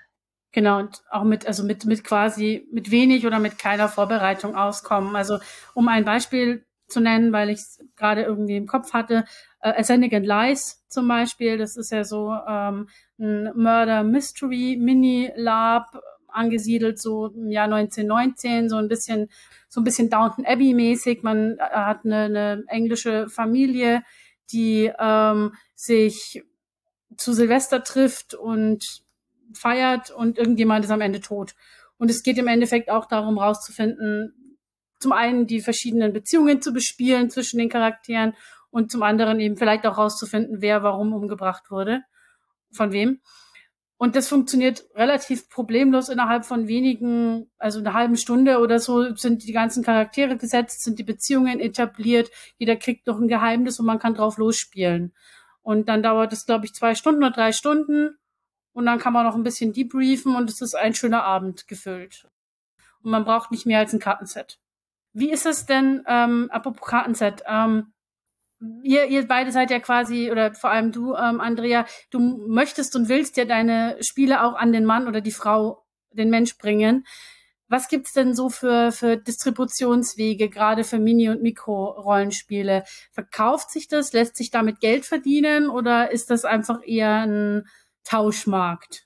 Genau, und auch mit, also mit, mit quasi, mit wenig oder mit keiner Vorbereitung auskommen. Also, um ein Beispiel zu nennen, weil ich es gerade irgendwie im Kopf hatte, äh, Arsenic and Lies zum Beispiel, das ist ja so ähm, ein Murder Mystery Mini Lab, angesiedelt so im Jahr neunzehnhundertneunzehn, so ein bisschen, so ein bisschen Downton Abbey mäßig. Man äh, hat eine, eine englische Familie, die ähm, sich zu Silvester trifft und feiert und irgendjemand ist am Ende tot. Und es geht im Endeffekt auch darum, rauszufinden, zum einen die verschiedenen Beziehungen zu bespielen zwischen den Charakteren und zum anderen eben vielleicht auch rauszufinden, wer warum umgebracht wurde, von wem. Und das funktioniert relativ problemlos innerhalb von wenigen, also einer halben Stunde oder so sind die ganzen Charaktere gesetzt, sind die Beziehungen etabliert, jeder kriegt noch ein Geheimnis und man kann drauf losspielen. Und dann dauert es, glaube ich, zwei Stunden oder drei Stunden und dann kann man noch ein bisschen debriefen und es ist ein schöner Abend gefüllt. Und man braucht nicht mehr als ein Kartenset. Wie ist es denn, ähm, apropos Kartenset, ähm, Ihr, ihr beide seid ja quasi, oder vor allem du, ähm, Andrea, du möchtest und willst ja deine Spiele auch an den Mann oder die Frau, den Mensch bringen. Was gibt's denn so für, für Distributionswege, gerade für Mini- und Mikro-Rollenspiele? Verkauft sich das? Lässt sich damit Geld verdienen? Oder ist das einfach eher ein Tauschmarkt?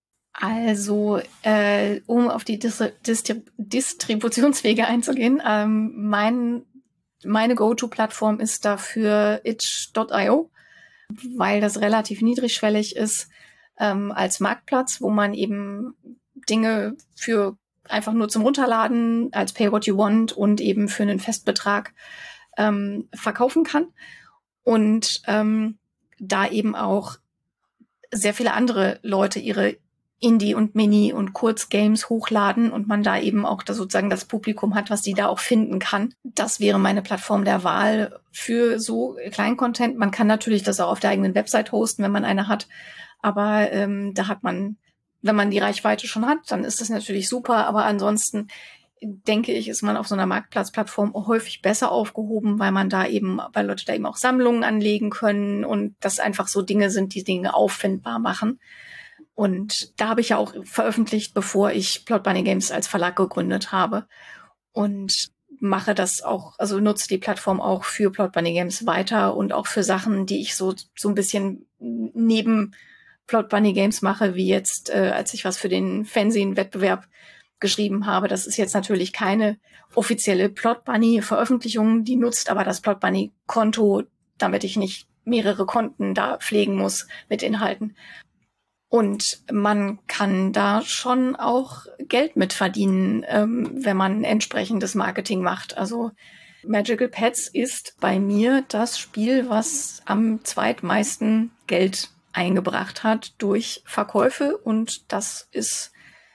Also, äh, um auf die Dis- Distri- Distributionswege einzugehen, ähm, mein Meine Go-To-Plattform ist dafür itch Punkt io, weil das relativ niedrigschwellig ist ähm, als Marktplatz, wo man eben Dinge für einfach nur zum Runterladen als Pay What You Want und eben für einen Festbetrag ähm, verkaufen kann. Und ähm, da eben auch sehr viele andere Leute ihre Indie- und Mini- und Kurzgames hochladen und man da eben auch das sozusagen das Publikum hat, was die da auch finden kann. Das wäre meine Plattform der Wahl für so Kleincontent. Man kann natürlich das auch auf der eigenen Website hosten, wenn man eine hat. Aber ähm, da hat man, wenn man die Reichweite schon hat, dann ist das natürlich super. Aber ansonsten denke ich, ist man auf so einer Marktplatzplattform häufig besser aufgehoben, weil man da eben, weil Leute da eben auch Sammlungen anlegen können und das einfach so Dinge sind, die Dinge auffindbar machen. Und da habe ich ja auch veröffentlicht, bevor ich Plot Bunny Games als Verlag gegründet habe. Und mache das auch, also nutze die Plattform auch für Plot Bunny Games weiter und auch für Sachen, die ich so, so ein bisschen neben Plot Bunny Games mache, wie jetzt, äh, als ich was für den Fernsehen-Wettbewerb geschrieben habe. Das ist jetzt natürlich keine offizielle Plot Bunny Veröffentlichung, die nutzt aber das Plot Bunny Konto, damit ich nicht mehrere Konten da pflegen muss mit Inhalten. Und man kann da schon auch Geld mit verdienen, ähm, wenn man entsprechendes Marketing macht. Also Magical Pets ist bei mir das Spiel, was am zweitmeisten Geld eingebracht hat durch Verkäufe. Und das ist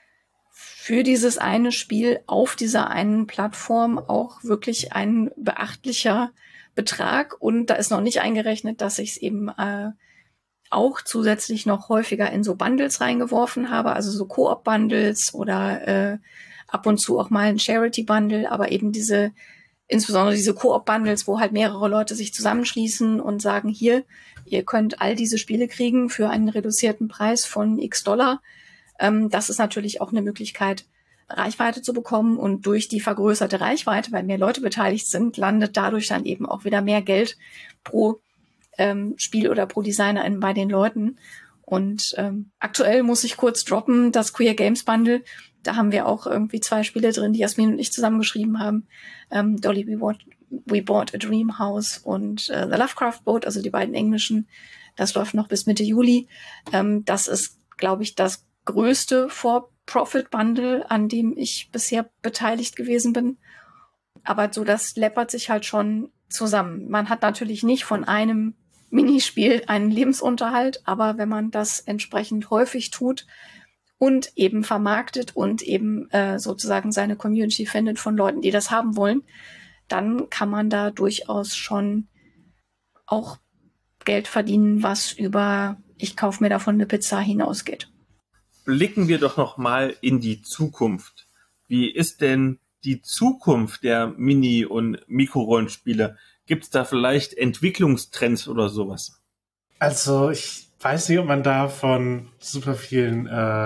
für dieses eine Spiel auf dieser einen Plattform auch wirklich ein beachtlicher Betrag. Und da ist noch nicht eingerechnet, dass ich es eben äh, auch zusätzlich noch häufiger in so Bundles reingeworfen habe, also so Koop-Bundles oder äh, ab und zu auch mal ein Charity-Bundle, aber eben diese, insbesondere diese Koop-Bundles, wo halt mehrere Leute sich zusammenschließen und sagen, hier, ihr könnt all diese Spiele kriegen für einen reduzierten Preis von x Dollar. Ähm, das ist natürlich auch eine Möglichkeit, Reichweite zu bekommen und durch die vergrößerte Reichweite, weil mehr Leute beteiligt sind, landet dadurch dann eben auch wieder mehr Geld pro Ähm, Spiel oder pro Designerin bei den Leuten. Und ähm, aktuell muss ich kurz droppen, das Queer Games Bundle. Da haben wir auch irgendwie zwei Spiele drin, die Jasmin und ich zusammengeschrieben haben. Ähm, Dolly, we bought, we bought a Dream House und äh, The Lovecraft Boat, also die beiden englischen. Das läuft noch bis Mitte Juli. Ähm, das ist, glaube ich, das größte For-Profit-Bundle, an dem ich bisher beteiligt gewesen bin. Aber so, das läppert sich halt schon zusammen. Man hat natürlich nicht von einem Minispiel einen Lebensunterhalt, aber wenn man das entsprechend häufig tut und eben vermarktet und eben äh, sozusagen seine Community findet von Leuten, die das haben wollen, dann kann man da durchaus schon auch Geld verdienen, was über ich kaufe mir davon eine Pizza hinausgeht. Blicken wir doch noch mal in die Zukunft. Wie ist denn die Zukunft der Mini- und Mikrorollenspiele? Gibt es da vielleicht Entwicklungstrends oder sowas? Also ich weiß nicht, ob man da von super vielen äh,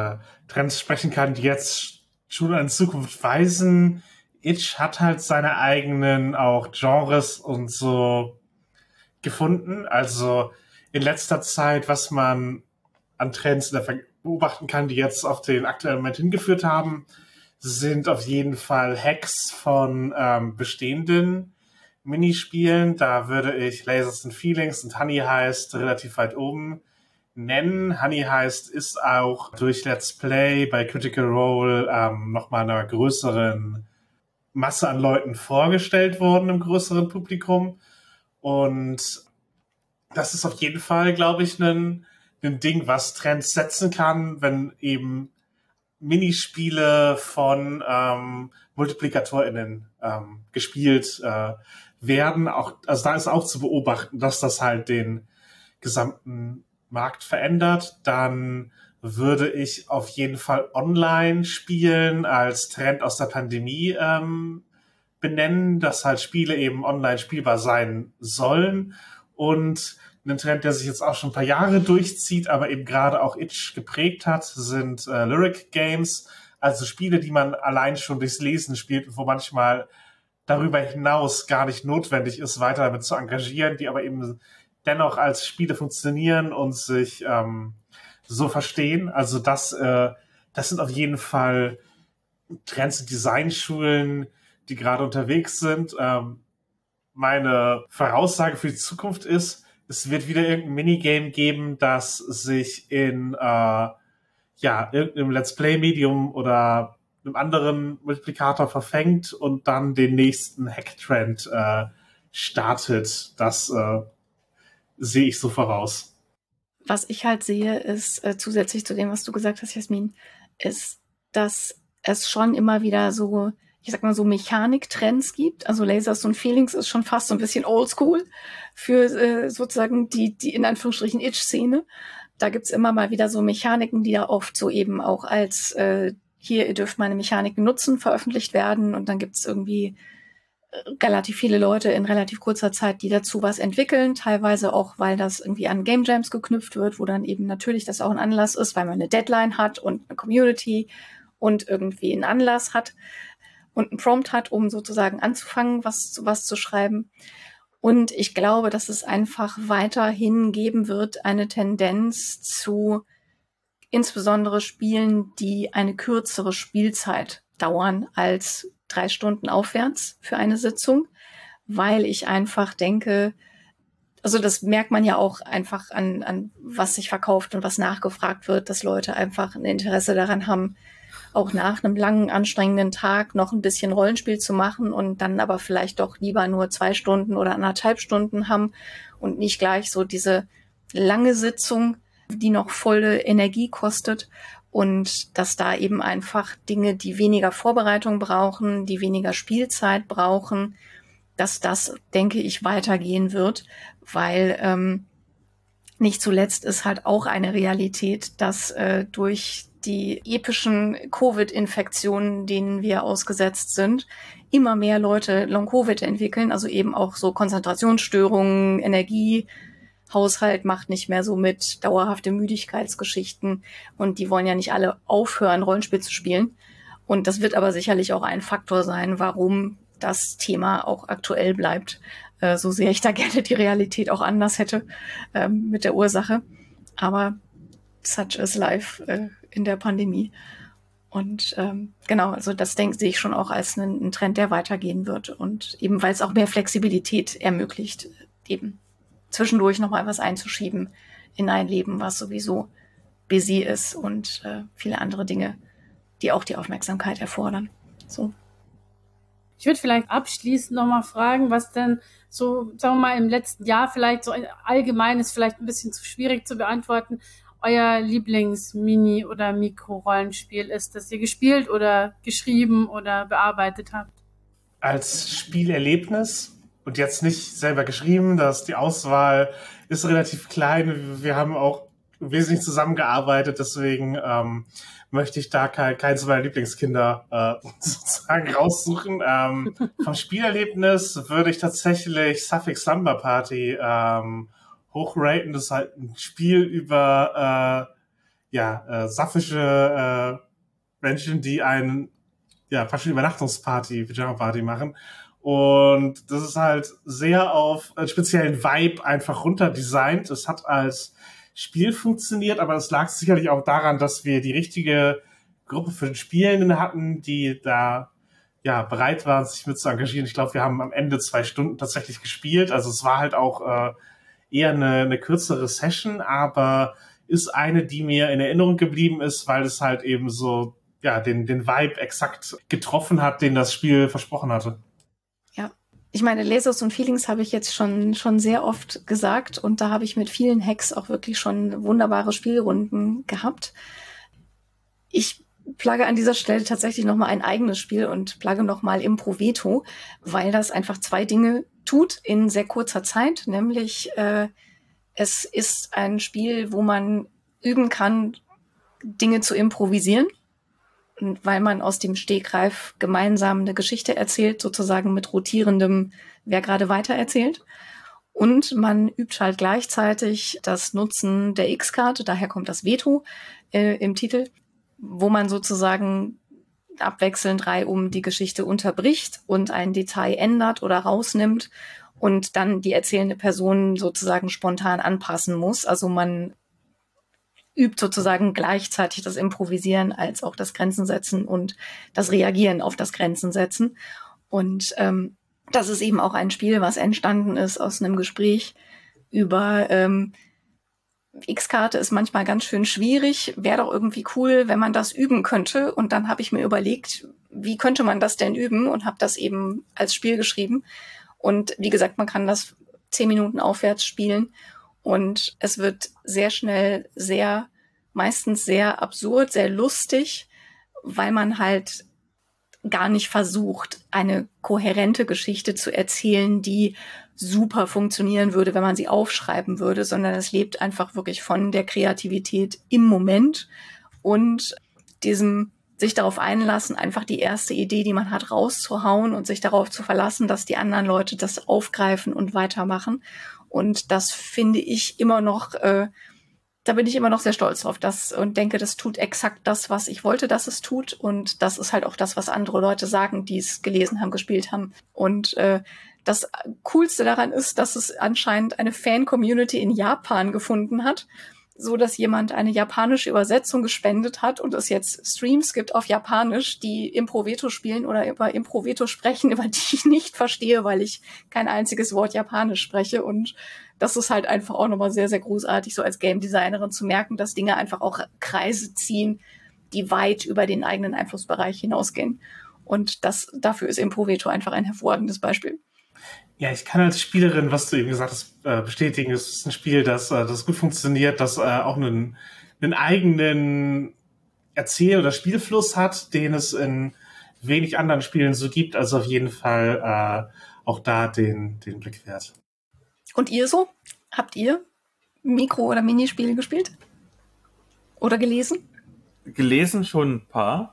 Trends sprechen kann, die jetzt schon an Zukunft weisen. Itch hat halt seine eigenen auch Genres und so gefunden. Also in letzter Zeit, was man an Trends beobachten kann, die jetzt auf den aktuellen Moment hingeführt haben, sind auf jeden Fall Hacks von ähm, bestehenden Minispielen. Da würde ich Lasers and Feelings und Honey Heist relativ weit oben nennen. Honey Heist ist auch durch Let's Play bei Critical Role ähm, nochmal einer größeren Masse an Leuten vorgestellt worden, im größeren Publikum. Und das ist auf jeden Fall, glaube ich, ein, ein Ding, was Trends setzen kann, wenn eben Minispiele von ähm, MultiplikatorInnen ähm, gespielt äh, werden. Auch, also da ist auch zu beobachten, dass das halt den gesamten Markt verändert. Dann würde ich auf jeden Fall Online-Spielen als Trend aus der Pandemie ähm, benennen, dass halt Spiele eben online spielbar sein sollen. Und ein Trend, der sich jetzt auch schon ein paar Jahre durchzieht, aber eben gerade auch Itch geprägt hat, sind äh, Lyric Games, also Spiele, die man allein schon durchs Lesen spielt und wo manchmal darüber hinaus gar nicht notwendig ist, weiter damit zu engagieren, die aber eben dennoch als Spiele funktionieren und sich ähm, so verstehen. Also das, äh, das sind auf jeden Fall Trends in Designschulen, die gerade unterwegs sind. Ähm, meine Voraussage für die Zukunft ist, es wird wieder irgendein Minigame geben, das sich in äh, ja, irgendeinem Let's Play-Medium oder einem anderen Multiplikator verfängt und dann den nächsten Hack-Trend äh, startet. Das äh, sehe ich so voraus. Was ich halt sehe, ist äh, zusätzlich zu dem, was du gesagt hast, Jasmin, ist, dass es schon immer wieder so, ich sag mal so Mechaniktrends gibt. Also Lasers und Feelings ist schon fast so ein bisschen oldschool für äh, sozusagen die, die in Anführungsstrichen Itch-Szene. Da gibt's immer mal wieder so Mechaniken, die da oft so eben auch als äh, hier, ihr dürft meine Mechaniken nutzen, veröffentlicht werden. Und dann gibt's irgendwie relativ viele Leute in relativ kurzer Zeit, die dazu was entwickeln, teilweise auch, weil das irgendwie an Game Jams geknüpft wird, wo dann eben natürlich das auch ein Anlass ist, weil man eine Deadline hat und eine Community und irgendwie einen Anlass hat und einen Prompt hat, um sozusagen anzufangen, was, was zu schreiben. Und ich glaube, dass es einfach weiterhin geben wird, eine Tendenz zu insbesondere Spielen, die eine kürzere Spielzeit dauern als drei Stunden aufwärts für eine Sitzung, weil ich einfach denke, also das merkt man ja auch einfach an, an was sich verkauft und was nachgefragt wird, dass Leute einfach ein Interesse daran haben, auch nach einem langen, anstrengenden Tag noch ein bisschen Rollenspiel zu machen und dann aber vielleicht doch lieber nur zwei Stunden oder anderthalb Stunden haben und nicht gleich so diese lange Sitzung, die noch volle Energie kostet. Und dass da eben einfach Dinge, die weniger Vorbereitung brauchen, die weniger Spielzeit brauchen, dass das, denke ich, weitergehen wird, weil ähm, nicht zuletzt ist halt auch eine Realität, dass äh, durch die epischen Covid-Infektionen, denen wir ausgesetzt sind, immer mehr Leute Long-Covid entwickeln, also eben auch so Konzentrationsstörungen, Energie, Haushalt macht nicht mehr so mit, dauerhafte Müdigkeitsgeschichten und die wollen ja nicht alle aufhören, Rollenspiel zu spielen. Und das wird aber sicherlich auch ein Faktor sein, warum das Thema auch aktuell bleibt. Äh, so sehr ich da gerne die Realität auch anders hätte ähm, mit der Ursache. Aber such is life äh, in der Pandemie. Und ähm, genau, also das denke sehe ich schon auch als einen, einen Trend, der weitergehen wird. Und eben, weil es auch mehr Flexibilität ermöglicht, eben zwischendurch noch mal was einzuschieben in ein Leben, was sowieso busy ist und äh, viele andere Dinge, die auch die Aufmerksamkeit erfordern. So. Ich würde vielleicht abschließend noch mal fragen, was denn so, sagen wir mal, im letzten Jahr vielleicht so ein allgemeines, vielleicht ein bisschen zu schwierig zu beantworten, euer Lieblings-Mini- oder Mikro-Rollenspiel ist, das ihr gespielt oder geschrieben oder bearbeitet habt. Als Spielerlebnis und jetzt nicht selber geschrieben, dass die Auswahl ist relativ klein. Wir haben auch wesentlich zusammengearbeitet, deswegen ähm, möchte ich da kein, keins meiner Lieblingskinder äh, sozusagen raussuchen. Ähm, vom Spielerlebnis würde ich tatsächlich Suffix Slumber Party ähm, hochraten. Das ist halt ein Spiel über äh, ja, äh, sapphische äh, Menschen, die einen, ja, fast schon Übernachtungsparty, Pyjama-Party machen. Und das ist halt sehr auf einen speziellen Vibe einfach runterdesignt. Es hat als Spiel funktioniert, aber es lag sicherlich auch daran, dass wir die richtige Gruppe für den Spielenden hatten, die da ja bereit waren, sich mit zu engagieren. Ich glaube, wir haben am Ende zwei Stunden tatsächlich gespielt. Also es war halt auch äh, eher eine, eine kürzere Session, aber ist eine, die mir in Erinnerung geblieben ist, weil es halt eben so ja den den Vibe exakt getroffen hat, den das Spiel versprochen hatte. Ja, ich meine, Lasers und Feelings habe ich jetzt schon schon sehr oft gesagt und da habe ich mit vielen Hacks auch wirklich schon wunderbare Spielrunden gehabt. Ich plugge an dieser Stelle tatsächlich nochmal ein eigenes Spiel und plugge nochmal Improveto, weil das einfach zwei Dinge tut in sehr kurzer Zeit, nämlich äh, es ist ein Spiel, wo man üben kann, Dinge zu improvisieren, weil man aus dem Stegreif gemeinsam eine Geschichte erzählt, sozusagen mit rotierendem, wer gerade weiter erzählt. Und man übt halt gleichzeitig das Nutzen der X-Karte, daher kommt das Veto äh, im Titel, wo man sozusagen abwechselnd reihum die Geschichte unterbricht und ein Detail ändert oder rausnimmt und dann die erzählende Person sozusagen spontan anpassen muss. Also man übt sozusagen gleichzeitig das Improvisieren als auch das Grenzensetzen und das Reagieren auf das Grenzensetzen. Und ähm, das ist eben auch ein Spiel, was entstanden ist aus einem Gespräch über ähm, X-Karte ist manchmal ganz schön schwierig, wäre doch irgendwie cool, wenn man das üben könnte. Und dann habe ich mir überlegt, wie könnte man das denn üben und habe das eben als Spiel geschrieben. Und wie gesagt, man kann das zehn Minuten aufwärts spielen und es wird sehr schnell sehr, meistens sehr absurd, sehr lustig, weil man halt gar nicht versucht, eine kohärente Geschichte zu erzählen, die super funktionieren würde, wenn man sie aufschreiben würde, sondern es lebt einfach wirklich von der Kreativität im Moment und diesem sich darauf einlassen, einfach die erste Idee, die man hat, rauszuhauen und sich darauf zu verlassen, dass die anderen Leute das aufgreifen und weitermachen. Und das finde ich immer noch, äh, da bin ich immer noch sehr stolz drauf, das, und denke, das tut exakt das, was ich wollte, dass es tut. Und das ist halt auch das, was andere Leute sagen, die es gelesen haben, gespielt haben. Und äh, das Coolste daran ist, dass es anscheinend eine Fan-Community in Japan gefunden hat, so dass jemand eine japanische Übersetzung gespendet hat und es jetzt Streams gibt auf Japanisch, die Improveto spielen oder über Improveto sprechen, über die ich nicht verstehe, weil ich kein einziges Wort Japanisch spreche. Und das ist halt einfach auch nochmal sehr, sehr großartig, so als Game Designerin zu merken, dass Dinge einfach auch Kreise ziehen, die weit über den eigenen Einflussbereich hinausgehen. Und das, dafür ist Improveto einfach ein hervorragendes Beispiel. Ja, ich kann als Spielerin, was du eben gesagt hast, bestätigen. Es ist ein Spiel, das, das gut funktioniert, das auch einen, einen eigenen Erzähl- oder Spielfluss hat, den es in wenig anderen Spielen so gibt. Also auf jeden Fall äh, auch da den, den Blick wert. Und ihr so? Habt ihr Mikro- oder Minispiele gespielt? Oder gelesen? Gelesen schon ein paar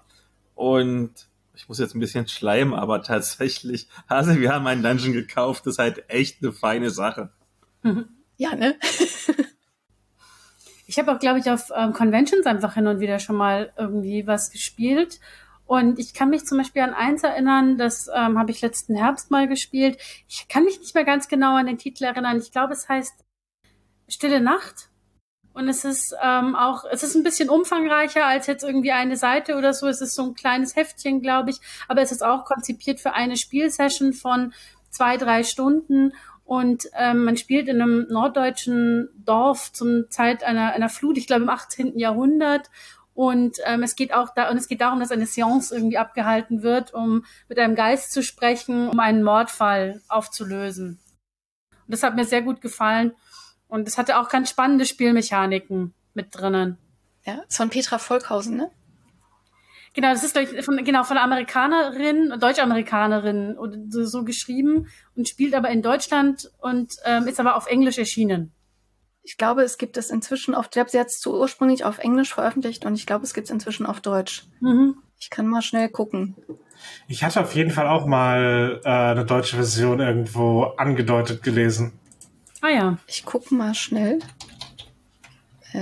und ich muss jetzt ein bisschen schleimen, aber tatsächlich, Hase, wir haben einen Dungeon gekauft, das ist halt echt eine feine Sache. Ja, ne? Ich habe auch, glaube ich, auf ähm, Conventions einfach hin und wieder schon mal irgendwie was gespielt. Und ich kann mich zum Beispiel an eins erinnern, das ähm, habe ich letzten Herbst mal gespielt. Ich kann mich nicht mehr ganz genau an den Titel erinnern. Ich glaube, es heißt Stille Nacht. Und es ist ähm, auch, es ist ein bisschen umfangreicher als jetzt irgendwie eine Seite oder so. Es ist so ein kleines Heftchen, glaube ich. Aber es ist auch konzipiert für eine Spielsession von zwei, drei Stunden. Und ähm, man spielt in einem norddeutschen Dorf zum Zeit einer, einer Flut, ich glaube im achtzehnten Jahrhundert. Und ähm, es geht auch da, und es geht darum, dass eine Seance irgendwie abgehalten wird, um mit einem Geist zu sprechen, um einen Mordfall aufzulösen. Und das hat mir sehr gut gefallen. Und es hatte auch ganz spannende Spielmechaniken mit drinnen. Ja, ist von Petra Volkhausen, ne? Genau, das ist von, genau, von einer Amerikanerin, Deutsch-Amerikanerin oder so, so geschrieben und spielt aber in Deutschland und ähm, ist aber auf Englisch erschienen. Ich glaube, es gibt es inzwischen auf, ich glaube, sie hat es ursprünglich auf Englisch veröffentlicht und ich glaube, es gibt es inzwischen auf Deutsch. Mhm. Ich kann mal schnell gucken. Ich hatte auf jeden Fall auch mal äh, eine deutsche Version irgendwo angedeutet gelesen. Ah ja. Ich gucke mal schnell. Äh,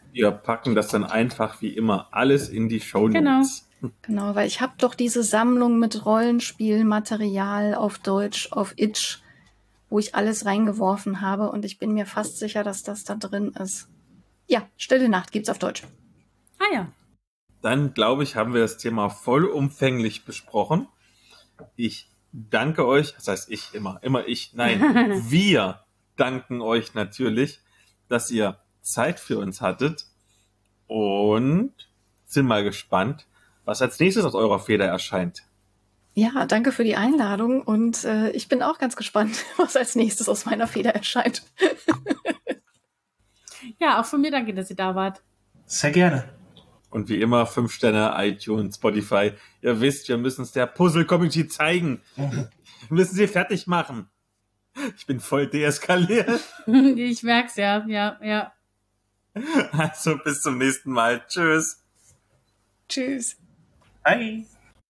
Wir packen das dann einfach wie immer alles in die Shownotes. Genau. Genau, weil ich habe doch diese Sammlung mit Rollenspielmaterial auf Deutsch, auf Itch, wo ich alles reingeworfen habe und ich bin mir fast sicher, dass das da drin ist. Ja, Stille Nacht gibt's auf Deutsch. Ah ja. Dann, glaube ich, haben wir das Thema vollumfänglich besprochen. Ich danke euch, das heißt ich immer, immer ich, nein, wir danken euch natürlich, dass ihr Zeit für uns hattet und sind mal gespannt, was als nächstes aus eurer Feder erscheint. Ja, danke für die Einladung und äh, ich bin auch ganz gespannt, was als nächstes aus meiner Feder erscheint. Ja, auch von mir danke, dass ihr da wart. Sehr gerne. Und wie immer, fünf Sterne, iTunes, Spotify. Ihr wisst, wir müssen es der Puzzle-Community zeigen. Wir müssen sie fertig machen. Ich bin voll deeskaliert. Ich merk's ja, ja, ja. Also bis zum nächsten Mal. Tschüss. Tschüss. Hi.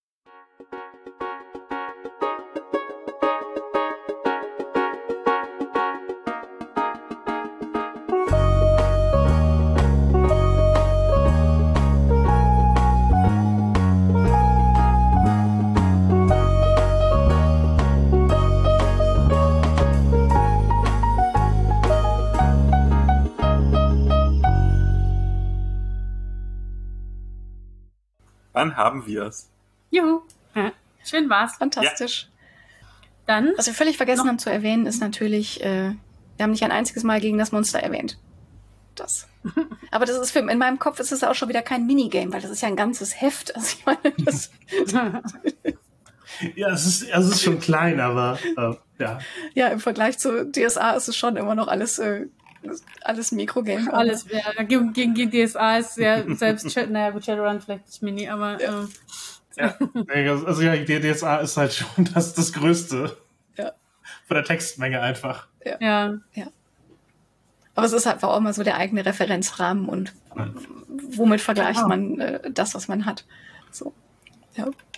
Dann haben wir es. Juhu. Ja, schön war's. Fantastisch. Dann, Was wir völlig vergessen Noch- haben zu erwähnen, ist natürlich, äh, wir haben nicht ein einziges Mal gegen das Monster erwähnt. Das. Aber das ist für, in meinem Kopf ist es auch schon wieder kein Minigame, weil das ist ja ein ganzes Heft. Also ich meine, das, Ja, es ist, es ist schon klein, aber äh, ja. ja, im Vergleich zu D S A ist es schon immer noch alles, äh, alles Mikrogame. alles, ja, gegen, gegen D S A ist ja selbst, Chat- naja gut, Shadowrun vielleicht nicht Mini, aber Ja. ähm, Ja, nee, also ja, die D S A ist halt schon das, das Größte. Ja. Von der Textmenge einfach. ja. Aber es ist halt auch immer so der eigene Referenzrahmen und womit vergleicht Genau. man äh, das, was man hat. So. Ja.